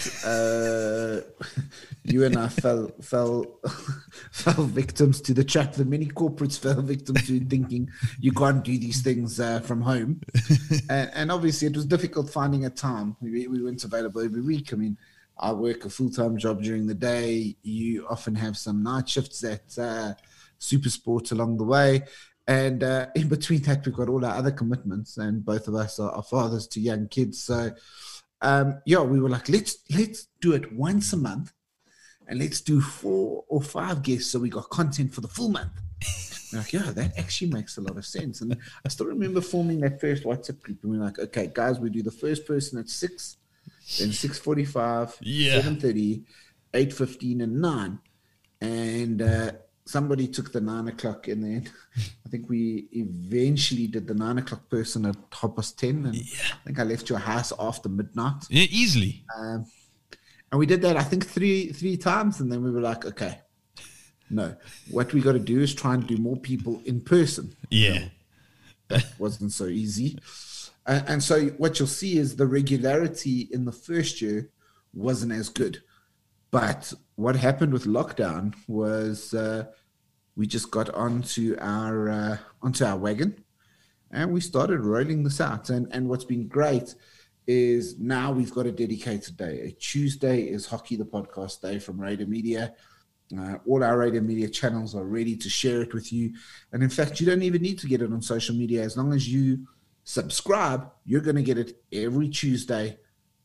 uh, you and I fell fell fell victims to the trap that many corporates fell victim to, thinking you can't do these things uh, from home. and, and obviously, it was difficult finding a time. We, we weren't available every week. I mean, I work a full time job during the day. You often have some night shifts at uh, Supersport along the way. And uh, in between that, we've got all our other commitments, and both of us are, are fathers to young kids. So um, yeah, we were like, let's let's do it once a month, and let's do four or five guests so we got content for the full month. We're like, yeah, that actually makes a lot of sense. And I still remember forming that first WhatsApp group, and we're like, okay, guys, we do the first person at six, then six forty-five, Yeah. seven thirty, eight fifteen, and nine. And uh, somebody took the nine o'clock, and then I think we eventually did the nine o'clock person at half past ten. And Yeah. I think I left your house after midnight. Yeah, easily. Um, and we did that, I think, three three times. And then we were like, okay, no, what we got to do is try and do more people in person. Yeah. That wasn't so easy. Uh, and so what you'll see is the regularity in the first year wasn't as good. But what happened with lockdown was uh, we just got onto our uh, onto our wagon, and we started rolling this out. And and what's been great is now we've got a dedicated day. A Tuesday is Hockey the Podcast Day from Raider Media. Uh, all our Raider Media channels are ready to share it with you. And in fact, you don't even need to get it on social media. As long as you subscribe, you're going to get it every Tuesday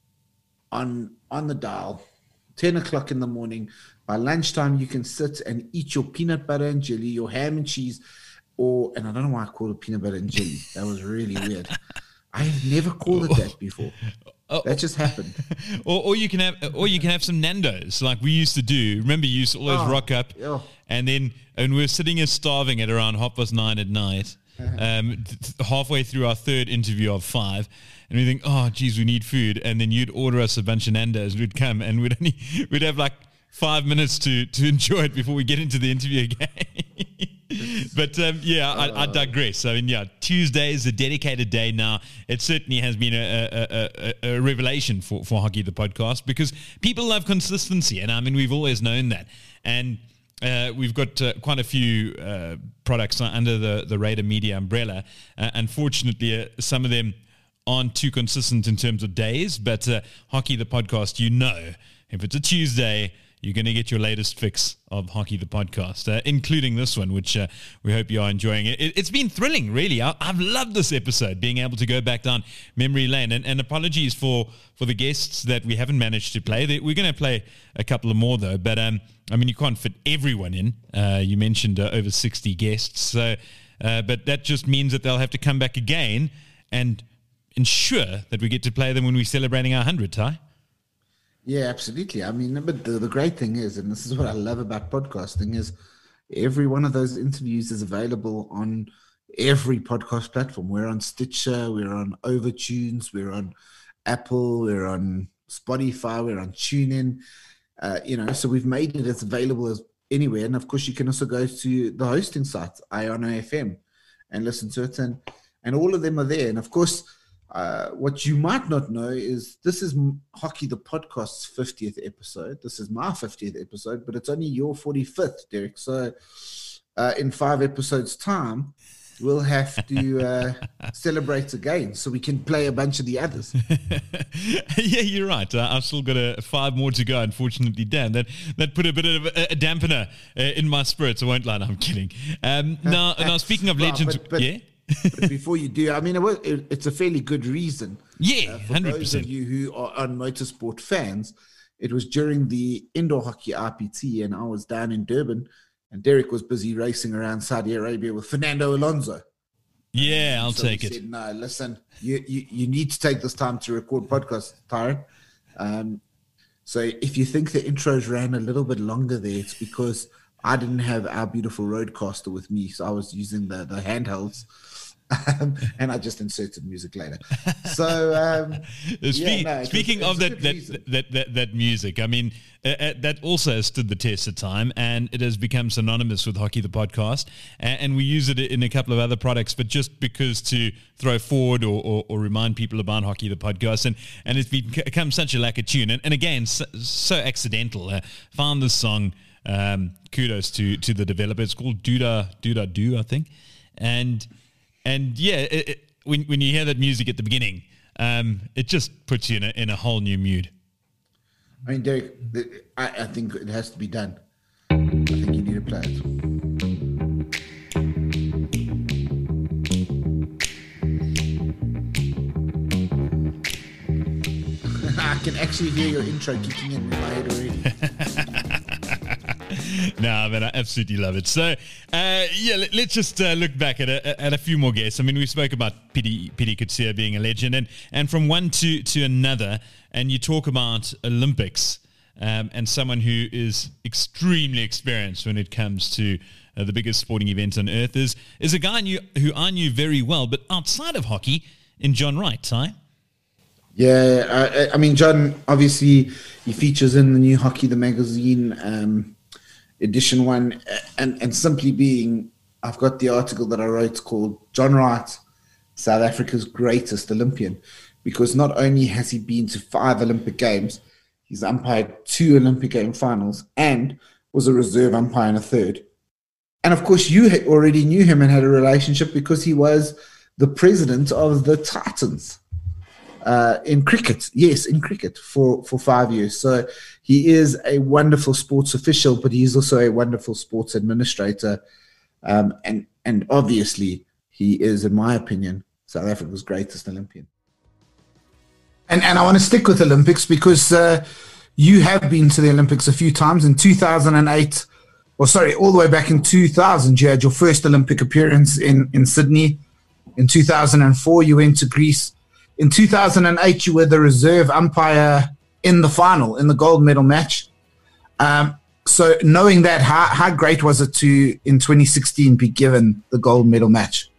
on on the dial, ten o'clock in the morning. By lunchtime, you can sit and eat your peanut butter and jelly, your ham and cheese, or, and I don't know why I called it peanut butter and jelly. That was really weird. I have never called it that before. Oh, that just happened. Or, or you can have, or you can have some Nando's like we used to do. Remember, you used to always Oh, rock up, yeah. and then and we were sitting here starving at around half past nine at night, um, th- th- halfway through our third interview of five, and we think, oh, geez, we need food, and then you'd order us a bunch of Nando's, and we'd come, and we'd only we'd have like five minutes to to enjoy it before we get into the interview again. But um, yeah, I, I digress. I mean, yeah, Tuesday is a dedicated day now. It certainly has been a, a, a, a revelation for, for Hockey the Podcast, because people love consistency, and I mean, we've always known that. And uh, we've got uh, quite a few uh, products under the, the Raider Media umbrella. Uh, unfortunately, uh, some of them aren't too consistent in terms of days, but uh, Hockey the Podcast, you know, if it's a Tuesday, you're going to get your latest fix of Hockey the Podcast, uh, including this one, which uh, we hope you are enjoying. It, it, it's been thrilling, really. I, I've loved this episode, being able to go back down memory lane. And, and apologies for, for the guests that we haven't managed to play. They, we're going to play a couple of more, though. But, um, I mean, you can't fit everyone in. Uh, you mentioned uh, over sixty guests. So, uh, but that just means that they'll have to come back again and ensure that we get to play them when we're celebrating our one hundred, Ty. Yeah, absolutely. I mean, but the, the great thing is, and this is what I love about podcasting, is every one of those interviews is available on every podcast platform. We're on Stitcher, we're on Overtunes, we're on Apple, we're on Spotify, we're on TuneIn. Uh, you know, so we've made it as available as anywhere. And of course, you can also go to the hosting site, Iono F M, and listen to it. And, and all of them are there. And of course, Uh, what you might not know is this is Hockey the Podcast's fiftieth episode. This is my fiftieth episode, but it's only your forty-fifth, Derek. So uh, in five episodes' time, we'll have to uh, celebrate again so we can play a bunch of the others. Yeah, you're right. Uh, I've still got a five more to go, unfortunately, Dan. That that put a bit of a, a dampener uh, in my spirits. I won't lie, no, I'm kidding. Um, now, now, speaking of Well, legends, but- but- yeah? But before you do, I mean, it was, it, it's a fairly good reason. Yeah, uh, for one hundred those percent. of you who are on motorsport fans, it was during the indoor hockey R P T, and I was down in Durban, and Derek was busy racing around Saudi Arabia with Fernando Alonso. Yeah, I'll So take we it. Said, no, listen, you, you you need to take this time to record podcasts, Tyron. Um, so if you think the intros ran a little bit longer there, it's because I didn't have our beautiful roadcaster with me, so I was using the the handhelds. Um, and I just inserted music later. So, um, Spe- yeah, no, it was- speaking it was of a that good that, reason. that that that music, I mean, uh, uh, that also has stood the test of time, and it has become synonymous with Hockey the Podcast, and, and we use it in a couple of other products, but just because to throw forward or, or, or remind people about Hockey the Podcast, and, and it's become such a lack of tune, and, and again, so, so accidental. Uh, found this song, um, kudos to to the developer. It's called Dooda Dooda Doo, I think, and. And yeah, it, it, when when you hear that music at the beginning, um, it just puts you in a, in a whole new mood. I mean, Derek, the, I, I think it has to be done. I think you need to play it. can actually hear your intro kicking in in my head already. No, man, I absolutely love it. So, uh, yeah, let, let's just uh, look back at a, at a few more guests. I mean, we spoke about Pidi, Pidi Coetzee being a legend, and, and from one to, to another, and you talk about Olympics um, and someone who is extremely experienced when it comes to uh, the biggest sporting event on earth is, is a guy knew, who I knew very well, but outside of hockey, in John Wright, Ty. Yeah, I, I mean, John, obviously, he features in the new Hockey, the magazine, um, edition one, and, and simply being, I've got the article that I wrote called John Wright, South Africa's greatest Olympian, because not only has he been to five Olympic Games, he's umpired two Olympic Game finals and was a reserve umpire in a third. And of course, you already knew him and had a relationship because he was the president of the Titans. Uh, in cricket, yes, in cricket for, for five years. So he is a wonderful sports official, but he's also a wonderful sports administrator. Um, and, and obviously, he is, in my opinion, South Africa's greatest Olympian. And, and I want to stick with Olympics because uh, you have been to the Olympics a few times. In two thousand eight, or sorry, all the way back in two thousand, you had your first Olympic appearance in, in Sydney. In two thousand four, you went to Greece. In two thousand eight, you were the reserve umpire in the final, in the gold medal match. Um, so knowing that, how, how great was it to, in twenty sixteen, be given the gold medal match?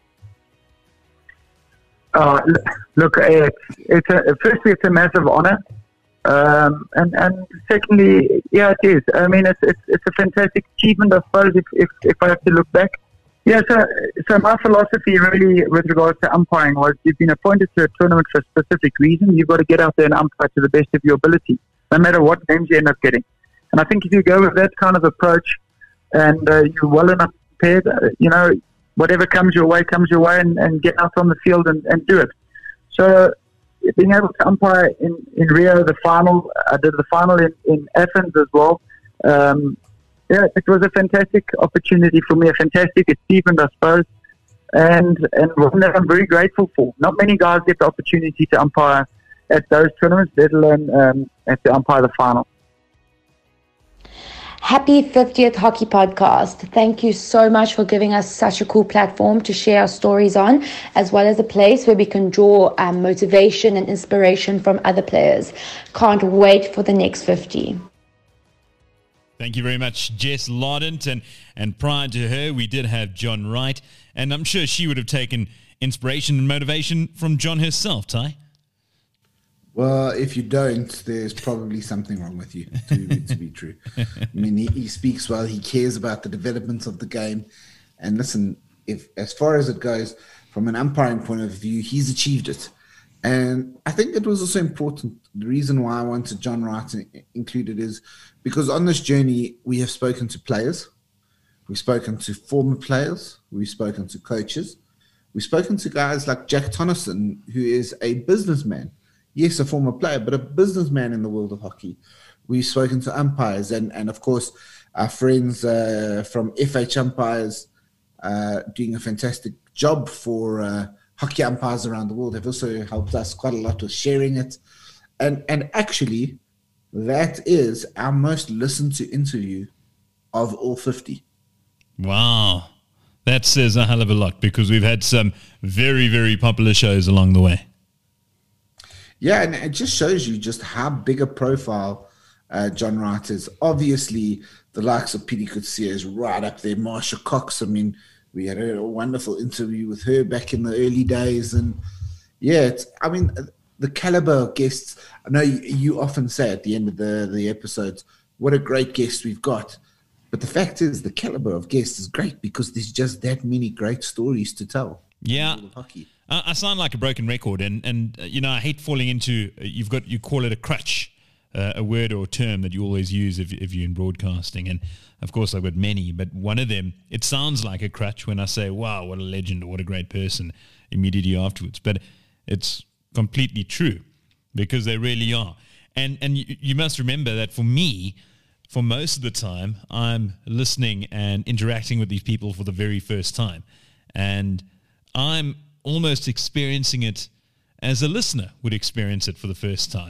Uh, look, it's, it's a, firstly, it's a massive honor. Um, and, and secondly, yeah, it is. I mean, it's, it's, it's a fantastic achievement, I suppose, if, if, if I have to look back. Yeah, so, so my philosophy really with regards to umpiring was you've been appointed to a tournament for a specific reason. You've got to get out there and umpire to the best of your ability, no matter what games you end up getting. And I think if you go with that kind of approach and uh, you're well enough prepared, uh, you know, whatever comes your way, comes your way, and, and get out on the field and, and do it. So being able to umpire in, in Rio, the final, I did the final in, in Athens as well. Um, Yeah, it was a fantastic opportunity for me, a fantastic achievement, I suppose, and and one that I'm very grateful for. Not many guys get the opportunity to umpire at those tournaments, let alone um, at the umpire the final. Happy fiftieth Hockey Podcast. Thank you so much for giving us such a cool platform to share our stories on, as well as a place where we can draw um, motivation and inspiration from other players. Can't wait for the next fifty. Thank you very much, Jess Lardent. And, and prior to her, we did have John Wright. And I'm sure she would have taken inspiration and motivation from John herself, Ty. Well, if you don't, there's probably something wrong with you, to, to be true. I mean, he, he speaks well. He cares about the development of the game. And listen, if as far as it goes, from an umpiring point of view, he's achieved it. And I think it was also important. The reason why I wanted John Wright included is because on this journey, we have spoken to players, we've spoken to former players, we've spoken to coaches, we've spoken to guys like Jack Tonneson, who is a businessman. Yes, a former player, but a businessman in the world of hockey. We've spoken to umpires and, and of course, our friends uh, from F H Umpires uh, doing a fantastic job for uh, hockey umpires around the world have also helped us quite a lot with sharing it. And and actually, that is our most listened to interview of all fifty. Wow. That says a hell of a lot because we've had some very, very popular shows along the way. Yeah, and it just shows you just how big a profile uh, John Wright is. Obviously, the likes of Pidi Coetzee is right up there. Marsha Cox, I mean, we had a wonderful interview with her back in the early days. And yeah, it's, I mean, the caliber of guests, I know you, you often say at the end of the, the episodes, what a great guest we've got. But the fact is, the caliber of guests is great because there's just that many great stories to tell. Yeah. I, I sound like a broken record. And, and uh, you know, I hate falling into, uh, you've got, you call it a crutch, uh, a word or term that you always use if, if you're in broadcasting. And of course, I've got many, but one of them, it sounds like a crutch when I say, wow, what a legend or what a great person immediately afterwards. But it's completely true because they really are. And and you, you must remember that for me, for most of the time, I'm listening and interacting with these people for the very first time. And I'm almost experiencing it as a listener would experience it for the first time.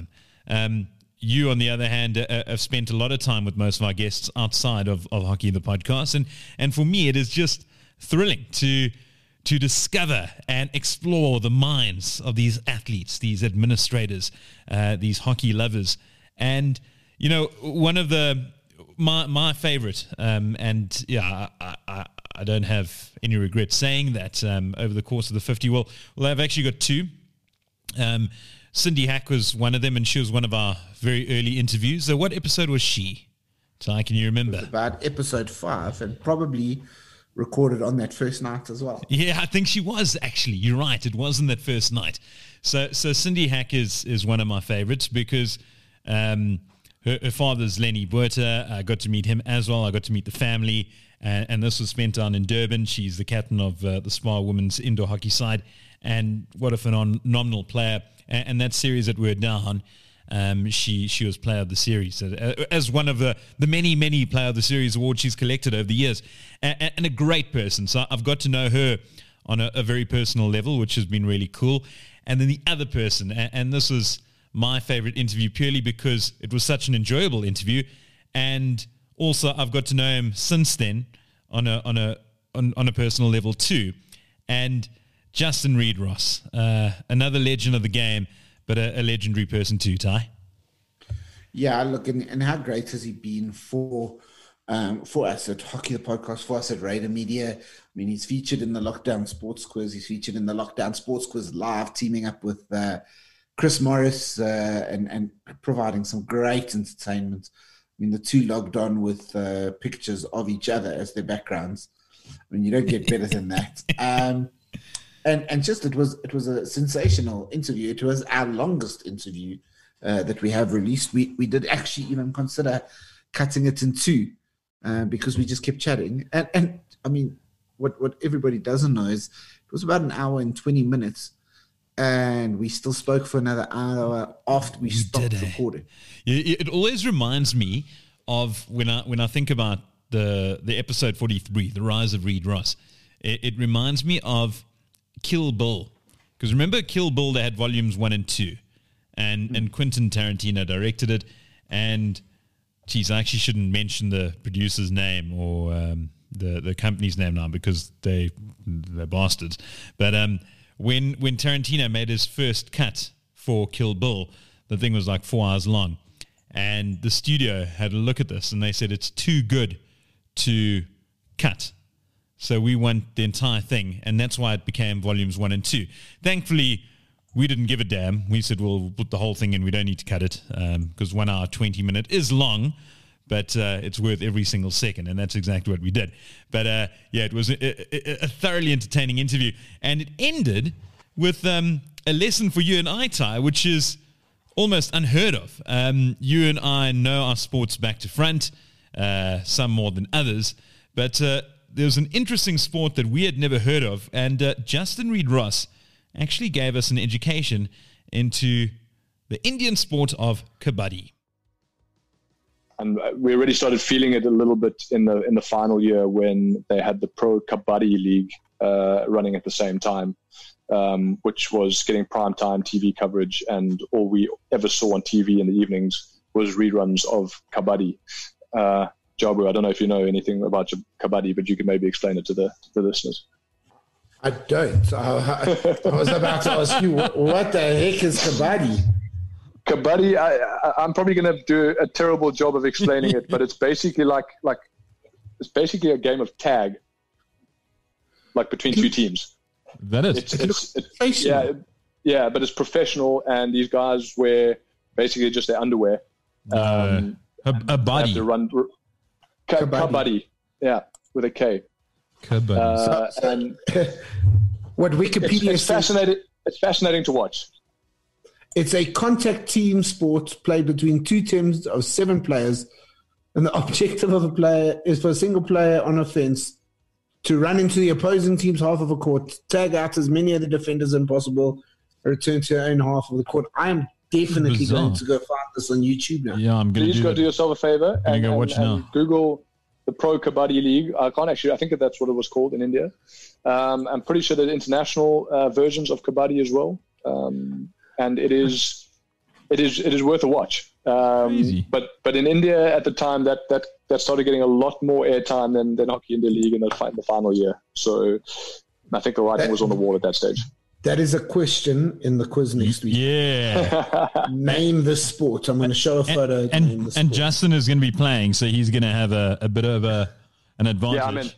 Um, you, on the other hand, uh, have spent a lot of time with most of our guests outside of, of Hockey the Podcast. And, and for me, it is just thrilling to to discover and explore the minds of these athletes, these administrators, uh, these hockey lovers. And, you know, one of the, my my favorite, um, and yeah, I, I, I don't have any regret saying that um, over the course of the fifty. Well, well, I've actually got two. Um, Cindy Hack was one of them, and she was one of our very early interviews. So what episode was she? Ty, can you remember? It was about episode five, and probably recorded on that first night as well. Yeah, I think she was, actually. You're right. It was on that first night. So so Cindy Hack is, is one of my favorites because um, her, her father's Lenny Buerta. I got to meet him as well. I got to meet the family. And, and this was spent down in Durban. She's the captain of uh, the Spar women's indoor hockey side. And what a phenomenal player. And, and that series that we're down, Um, she she was player of the series uh, as one of the, the many, many player of the series awards she's collected over the years, and, and a great person. So I've got to know her on a, a very personal level, which has been really cool. And then the other person, and, and this was my favorite interview purely because it was such an enjoyable interview, and also I've got to know him since then on a on a on, on a personal level too. And Justin Reid Ross, uh, another legend of the game, but a, a legendary person too, Ty. Yeah, look, and, and how great has he been for um, for us at Hockey the Podcast, for us at Raider Media. I mean, he's featured in the Lockdown Sports Quiz. He's featured in the Lockdown Sports Quiz live, teaming up with uh, Chris Morris uh, and, and providing some great entertainment. I mean, the two logged on with uh, pictures of each other as their backgrounds. I mean, you don't get better than that. Um, And and just it was it was a sensational interview. It was our longest interview uh, that we have released. We we did actually even consider cutting it in two uh, because we just kept chatting. And and I mean, what what everybody doesn't know is it was about an hour and twenty minutes, and we still spoke for another hour after we, we stopped did, recording. It, it always reminds me of when I when I think about the the episode forty-three, The Rise of Reid Ross. It, it reminds me of Kill Bill, because remember Kill Bill, they had volumes one and two, and mm. and Quentin Tarantino directed it. And geez, I actually shouldn't mention the producer's name or um, the the company's name now because they they're bastards. But um, when when Tarantino made his first cut for Kill Bill, the thing was like four hours long, and the studio had a look at this and they said it's too good to cut. So we want the entire thing, and that's why it became volumes one and two. Thankfully, we didn't give a damn. We said, well, we'll put the whole thing in. We don't need to cut it because um, one hour, twenty minute is long, but uh, it's worth every single second, and that's exactly what we did. But, uh, yeah, it was a, a, a thoroughly entertaining interview, and it ended with um, a lesson for you and I, Ty, which is almost unheard of. Um, you and I know our sports back to front, uh, some more than others, but... Uh, there was an interesting sport that we had never heard of, and uh, Justin Reid Ross actually gave us an education into the Indian sport of kabaddi. And we already started feeling it a little bit in the in the final year when they had the Pro Kabaddi League uh, running at the same time, um, which was getting primetime T V coverage, and all we ever saw on T V in the evenings was reruns of kabaddi. Uh, Jabu, I don't know if you know anything about kabaddi, but you can maybe explain it to the, to the listeners. I don't. I, I was about to ask you, what, what the heck is kabaddi? Kabaddi, I, I, I'm probably going to do a terrible job of explaining it, but it's basically like like it's basically a game of tag, like between two teams. That is. It's, it's, it's, yeah, yeah, but it's professional, and these guys wear basically just their underwear. Um, uh, a, a body. Have to run. K- kabaddi. kabaddi, yeah, with a K. Kabaddi. Uh, so, so, and what Wikipedia it's, it's says, fascinating. It's fascinating to watch. It's a contact team sport played between two teams of seven players, and the objective of a player is for a single player on offense to run into the opposing team's half of a court, tag out as many of the defenders as possible, return to their own half of the court. I am definitely Bizarre. going to go find this on YouTube now. Yeah, I'm going to Please do go that. do yourself a favor and, go and, watch and now. Google the Pro Kabaddi League. I can't actually, I think that that's what it was called in India. Um, I'm pretty sure there are international uh, versions of Kabaddi as well. Um, and it is it is it is worth a watch. Um, but but in India at the time, that that that started getting a lot more airtime than than Hockey India League in the, fi- in the final year. So I think the writing was on the wall at that stage. That is a question in the quiz next week. Yeah. Name the sport. I'm going to show a photo. And, to name and, the and sport. Justin is going to be playing, so he's going to have a, a bit of a an advantage. Yeah, I'm in.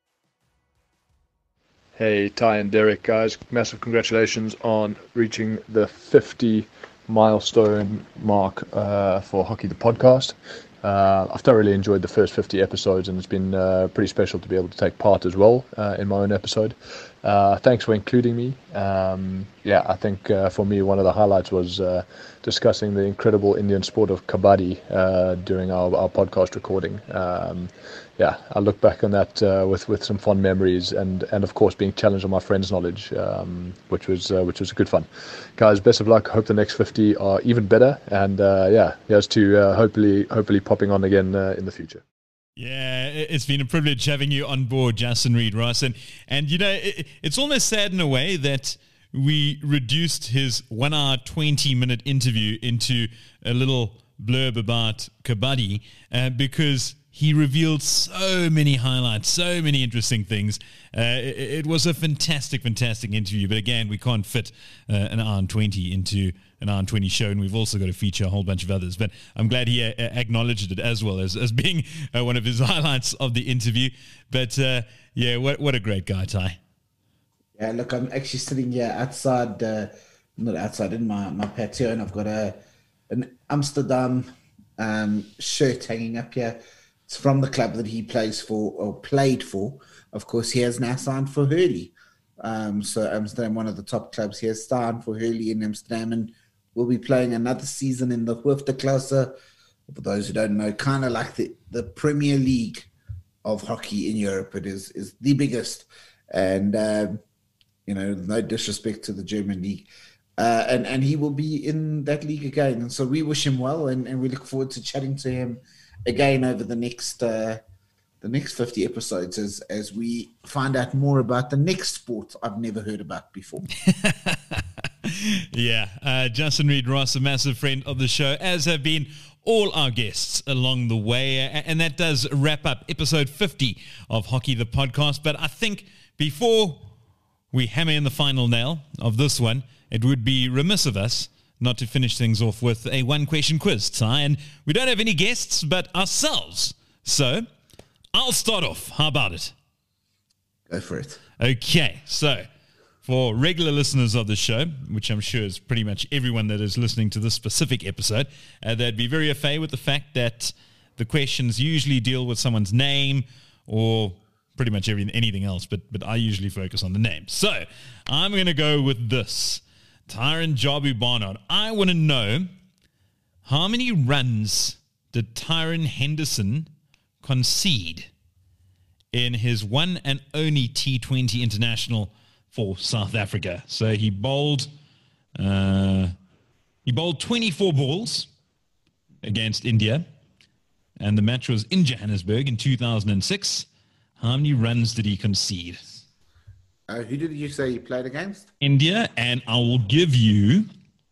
Hey, Ty and Derek, guys, massive congratulations on reaching the fifty milestone mark uh, for Hockey the Podcast. Uh, I've thoroughly enjoyed the first fifty episodes, and it's been uh, pretty special to be able to take part as well uh, in my own episode. Uh, thanks for including me. Um, yeah, I think uh, for me, one of the highlights was uh, discussing the incredible Indian sport of kabaddi uh, during our, our podcast recording. Um, yeah, I look back on that uh, with with some fond memories, and, and of course being challenged on my friend's knowledge, um, which was uh, which was good fun. Guys, best of luck. Hope the next fifty are even better, and uh, yeah, here's to uh, hopefully hopefully popping on again uh, in the future. Yeah, it's been a privilege having you on board, Justin Reid-Ross. And, and you know, it, it's almost sad in a way that we reduced his one hour, twenty minute interview into a little blurb about kabaddi uh, because he revealed so many highlights, so many interesting things. Uh, it, it was a fantastic, fantastic interview. But again, we can't fit uh, an hour and twenty into an hour and twenty show, and we've also got to feature a whole bunch of others. But I'm glad he uh, acknowledged it as well as, as being uh, one of his highlights of the interview. But uh, yeah, what what a great guy, Ty. Yeah, look, I'm actually sitting here outside, uh, not outside, in my, my patio, and I've got a an Amsterdam um, shirt hanging up here. It's from the club that he plays for, or played for. Of course, he has now signed for Hurley. Um, so Amsterdam, one of the top clubs, he has signed for Hurley in Amsterdam, and will be playing another season in the Hoofdklasse. For those who don't know, kind of like the, the Premier League of hockey in Europe. It is is the biggest, and um, you know, no disrespect to the German league. Uh, and, and he will be in that league again. And so we wish him well, and, and we look forward to chatting to him again over the next uh, the next fifty episodes as as we find out more about the next sport I've never heard about before. Yeah, uh, Justin Reid-Ross, a massive friend of the show, as have been all our guests along the way. And that does wrap up episode fifty of Hockey the Podcast. But I think before we hammer in the final nail of this one, it would be remiss of us not to finish things off with a one-question quiz, Ty. And we don't have any guests but ourselves. So I'll start off. How about it? Go for it. Okay, so for regular listeners of the show, which I'm sure is pretty much everyone that is listening to this specific episode, uh, they'd be very au fait with the fact that the questions usually deal with someone's name or pretty much everything, anything else, but but I usually focus on the name. So I'm going to go with this. Tyron Jabu Barnard. I want to know, how many runs did Tyron Henderson concede in his one and only T twenty international for South Africa? So he bowled, uh, he bowled twenty-four balls against India, and the match was in Johannesburg in two thousand six. How many runs did he concede? Uh, who did you say you played against? India, and I will give you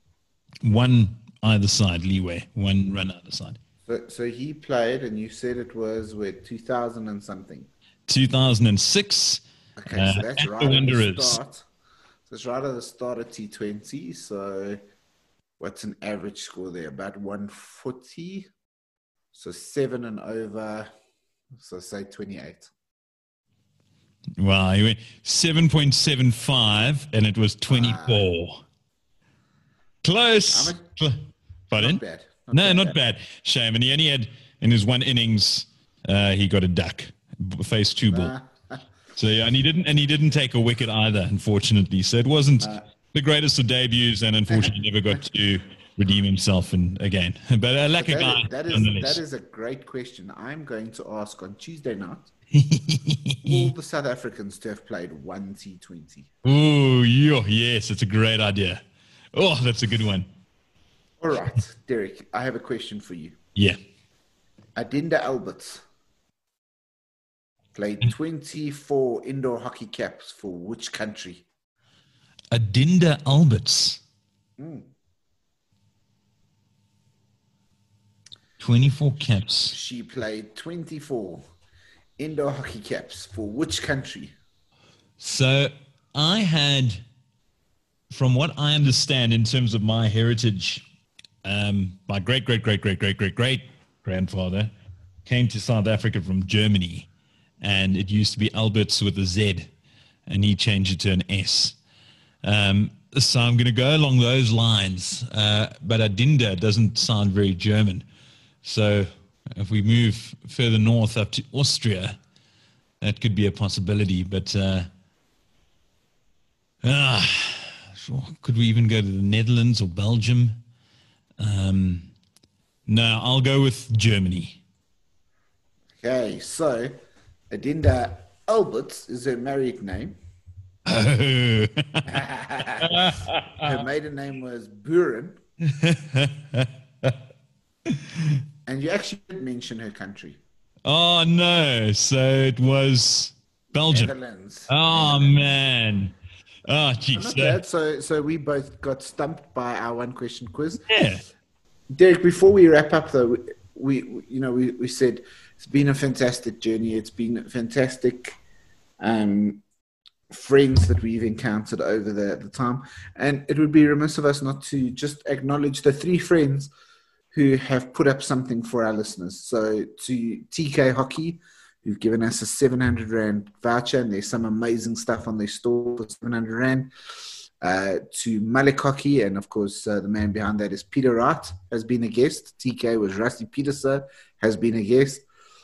one either side leeway, one run either side. So, so he played, and you said it was with two thousand and something. two thousand six. Okay, uh, so that's at right the at the Wanderers. start. So it's right at the start of T twenty. So what's an average score there? About one forty. So seven and over. So say twenty-eight. Wow, he went seven point seven five, and it was twenty-four. Uh, Close. A, Cl- Pardon? Not bad. Not no, bad. not bad. Shame. And he only had, in his one innings, uh, he got a duck, faced two ball. Uh, so yeah, and he didn't, and he didn't take a wicket either, unfortunately. So it wasn't uh, the greatest of debuts, and unfortunately never got to redeem himself and again. But uh, like a guy, that is nonetheless. that is a great question. I'm going to ask on Tuesday night all the South Africans to have played one T twenty. Oh, yes, it's a great idea. Oh, that's a good one. All right, Derek, I have a question for you. Yeah. Adinda Alberts played twenty-four indoor hockey caps for which country? Adinda Alberts. Mm. twenty-four caps. She played twenty-four indoor hockey caps for which country? So I had, from what I understand in terms of my heritage, um, my great, great, great, great, great, great, great grandfather came to South Africa from Germany, and it used to be Alberts with a Z, and he changed it to an S. Um, so I'm going to go along those lines, uh, but Adinda doesn't sound very German. So if we move further north up to Austria, that could be a possibility. But uh, ah, sure. Could we even go to the Netherlands or Belgium? Um, no, I'll go with Germany. Okay, so Adinda Alberts is her married name. Oh. Her maiden name was Buren. And you actually did mention her country. Oh, no. So it was Belgium. Netherlands. Oh, Netherlands. man. Oh, geez. Not bad. So, so we both got stumped by our one question quiz. Yeah. Derek, before we wrap up, though, we, we you know, we, we said it's been a fantastic journey. It's been fantastic um, friends that we've encountered over the, the time. And it would be remiss of us not to just acknowledge the three friends who have put up something for our listeners. So to T K Hockey, who've given us a seven hundred rand voucher, and there's some amazing stuff on their store for seven hundred rand. Uh, to Malik Hockey, and of course, uh, the man behind that is Peter Wright, has been a guest. T K was Rusty Peterson, has been a guest.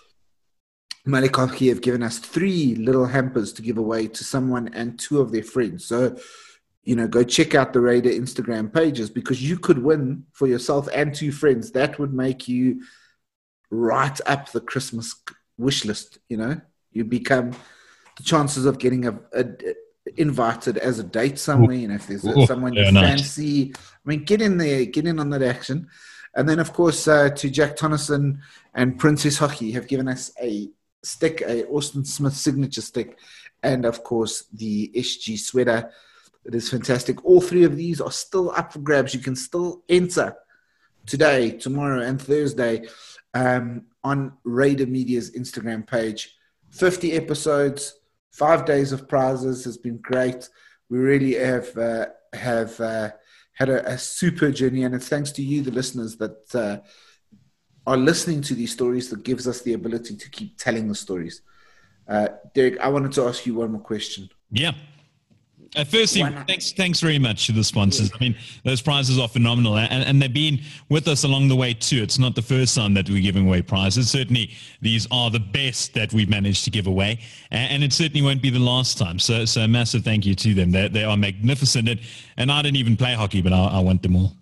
Malik Hockey have given us three little hampers to give away to someone and two of their friends. So, you know, go check out the Raider Instagram pages, because you could win for yourself and two friends. That would make you right up the Christmas wish list, you know. You become, the chances of getting a, a, a invited as a date somewhere, you know, if there's a, Ooh, someone yeah, you nice. fancy, I mean, get in there, get in on that action. And then, of course, uh, to Jack Tonneson and Princess Hockey have given us a stick, a Austin Smith signature stick, and, of course, the S G sweater. It is fantastic. All three of these are still up for grabs. You can still enter today, tomorrow, and Thursday um, on Raider Media's Instagram page. fifty episodes, five days of prizes has been great. We really have uh, have uh, had a, a super journey, and it's thanks to you, the listeners, that uh, are listening to these stories that gives us the ability to keep telling the stories. Uh, Derek, I wanted to ask you one more question. Yeah. Uh, firstly, thanks thanks very much to the sponsors. I mean, those prizes are phenomenal, and, and they've been with us along the way too. It's not the first time that we're giving away prizes. Certainly, these are the best that we've managed to give away, and, and it certainly won't be the last time. So, so a massive thank you to them. They, they are magnificent, and, and I didn't even play hockey, but I, I want them all.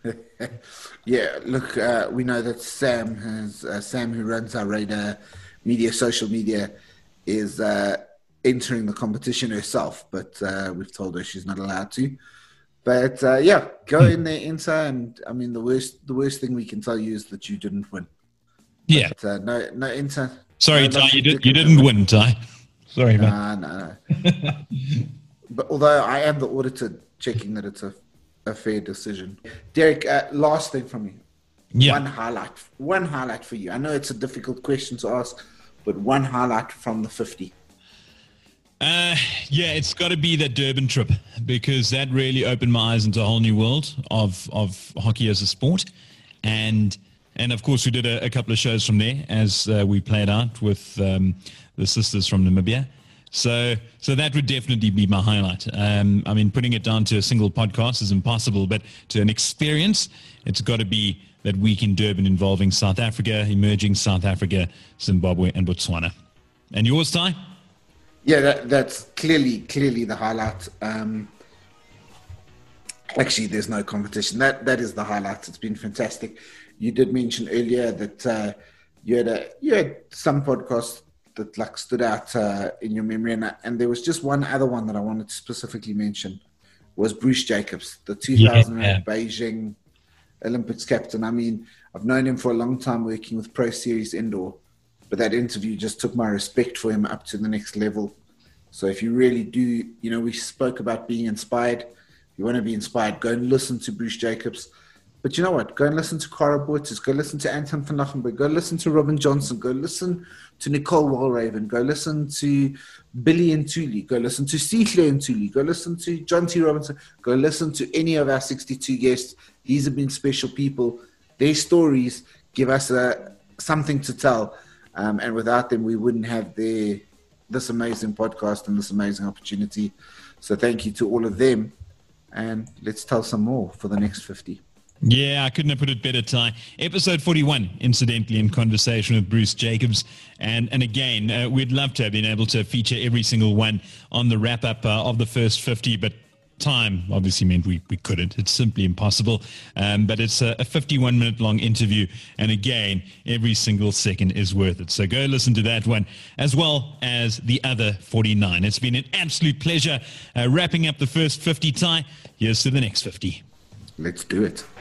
Yeah, look, uh, we know that Sam has uh, Sam, who runs our Raider Media social media, is uh, entering the competition herself, but uh, we've told her she's not allowed to. But uh, yeah, go in there, enter, and I mean the worst the worst thing we can tell you is that you didn't win. Yeah. But, uh, no, no enter. Sorry, no, Ty, you, did, you didn't win, Ty. Sorry, man. Nah, no, no. But although I am the auditor checking that it's a, a fair decision. Derek, uh, last thing from you. Yeah. One highlight. One highlight for you. I know it's a difficult question to ask, but one highlight from the fifty. Uh, yeah, it's got to be that Durban trip, because that really opened my eyes into a whole new world of, of hockey as a sport. And, and of course, we did a, a couple of shows from there as uh, we played out with um, the sisters from Namibia. So, so that would definitely be my highlight. Um, I mean, putting it down to a single podcast is impossible, but to an experience, it's got to be that week in Durban involving South Africa, emerging South Africa, Zimbabwe, and Botswana. And yours, Ty? Yeah, that, that's clearly clearly the highlight. Um, actually, there's no competition. That that is the highlight. It's been fantastic. You did mention earlier that uh, you had a you had some podcasts that like stood out uh, in your memory, and, and there was just one other one that I wanted to specifically mention was Bruce Jacobs, the two thousand eight Yeah. Beijing Olympics captain. I mean, I've known him for a long time working with Pro Series Indoor, but that interview just took my respect for him up to the next level. So if you really do, you know, we spoke about being inspired. If you want to be inspired, go and listen to Bruce Jacobs. But you know what? Go and listen to Cara Buertes. Go listen to Anton van Nachenberg. Go listen to Robin Johnson. Go listen to Nicole Walraven. Go listen to Billy Ntuli. Go listen to Sihle Ntuli. Go listen to John T. Robinson. Go listen to any of our sixty-two guests. These have been special people. Their stories give us a, something to tell. Um, and without them, we wouldn't have their, this amazing podcast and this amazing opportunity. So thank you to all of them. And let's tell some more for the next fifty. Yeah, I couldn't have put it better, Ty. Episode forty-one, incidentally, in conversation with Bruce Jacobs. And and again, uh, we'd love to have been able to feature every single one on the wrap-up uh, of the first fifty, but time obviously meant we, we couldn't. It's simply impossible. Um, but it's a, a fifty-one minute long interview. And again, every single second is worth it. So go listen to that one as well as the other forty-nine. It's been an absolute pleasure uh, wrapping up the first fifty, Ty. Here's to the next fifty. Let's do it.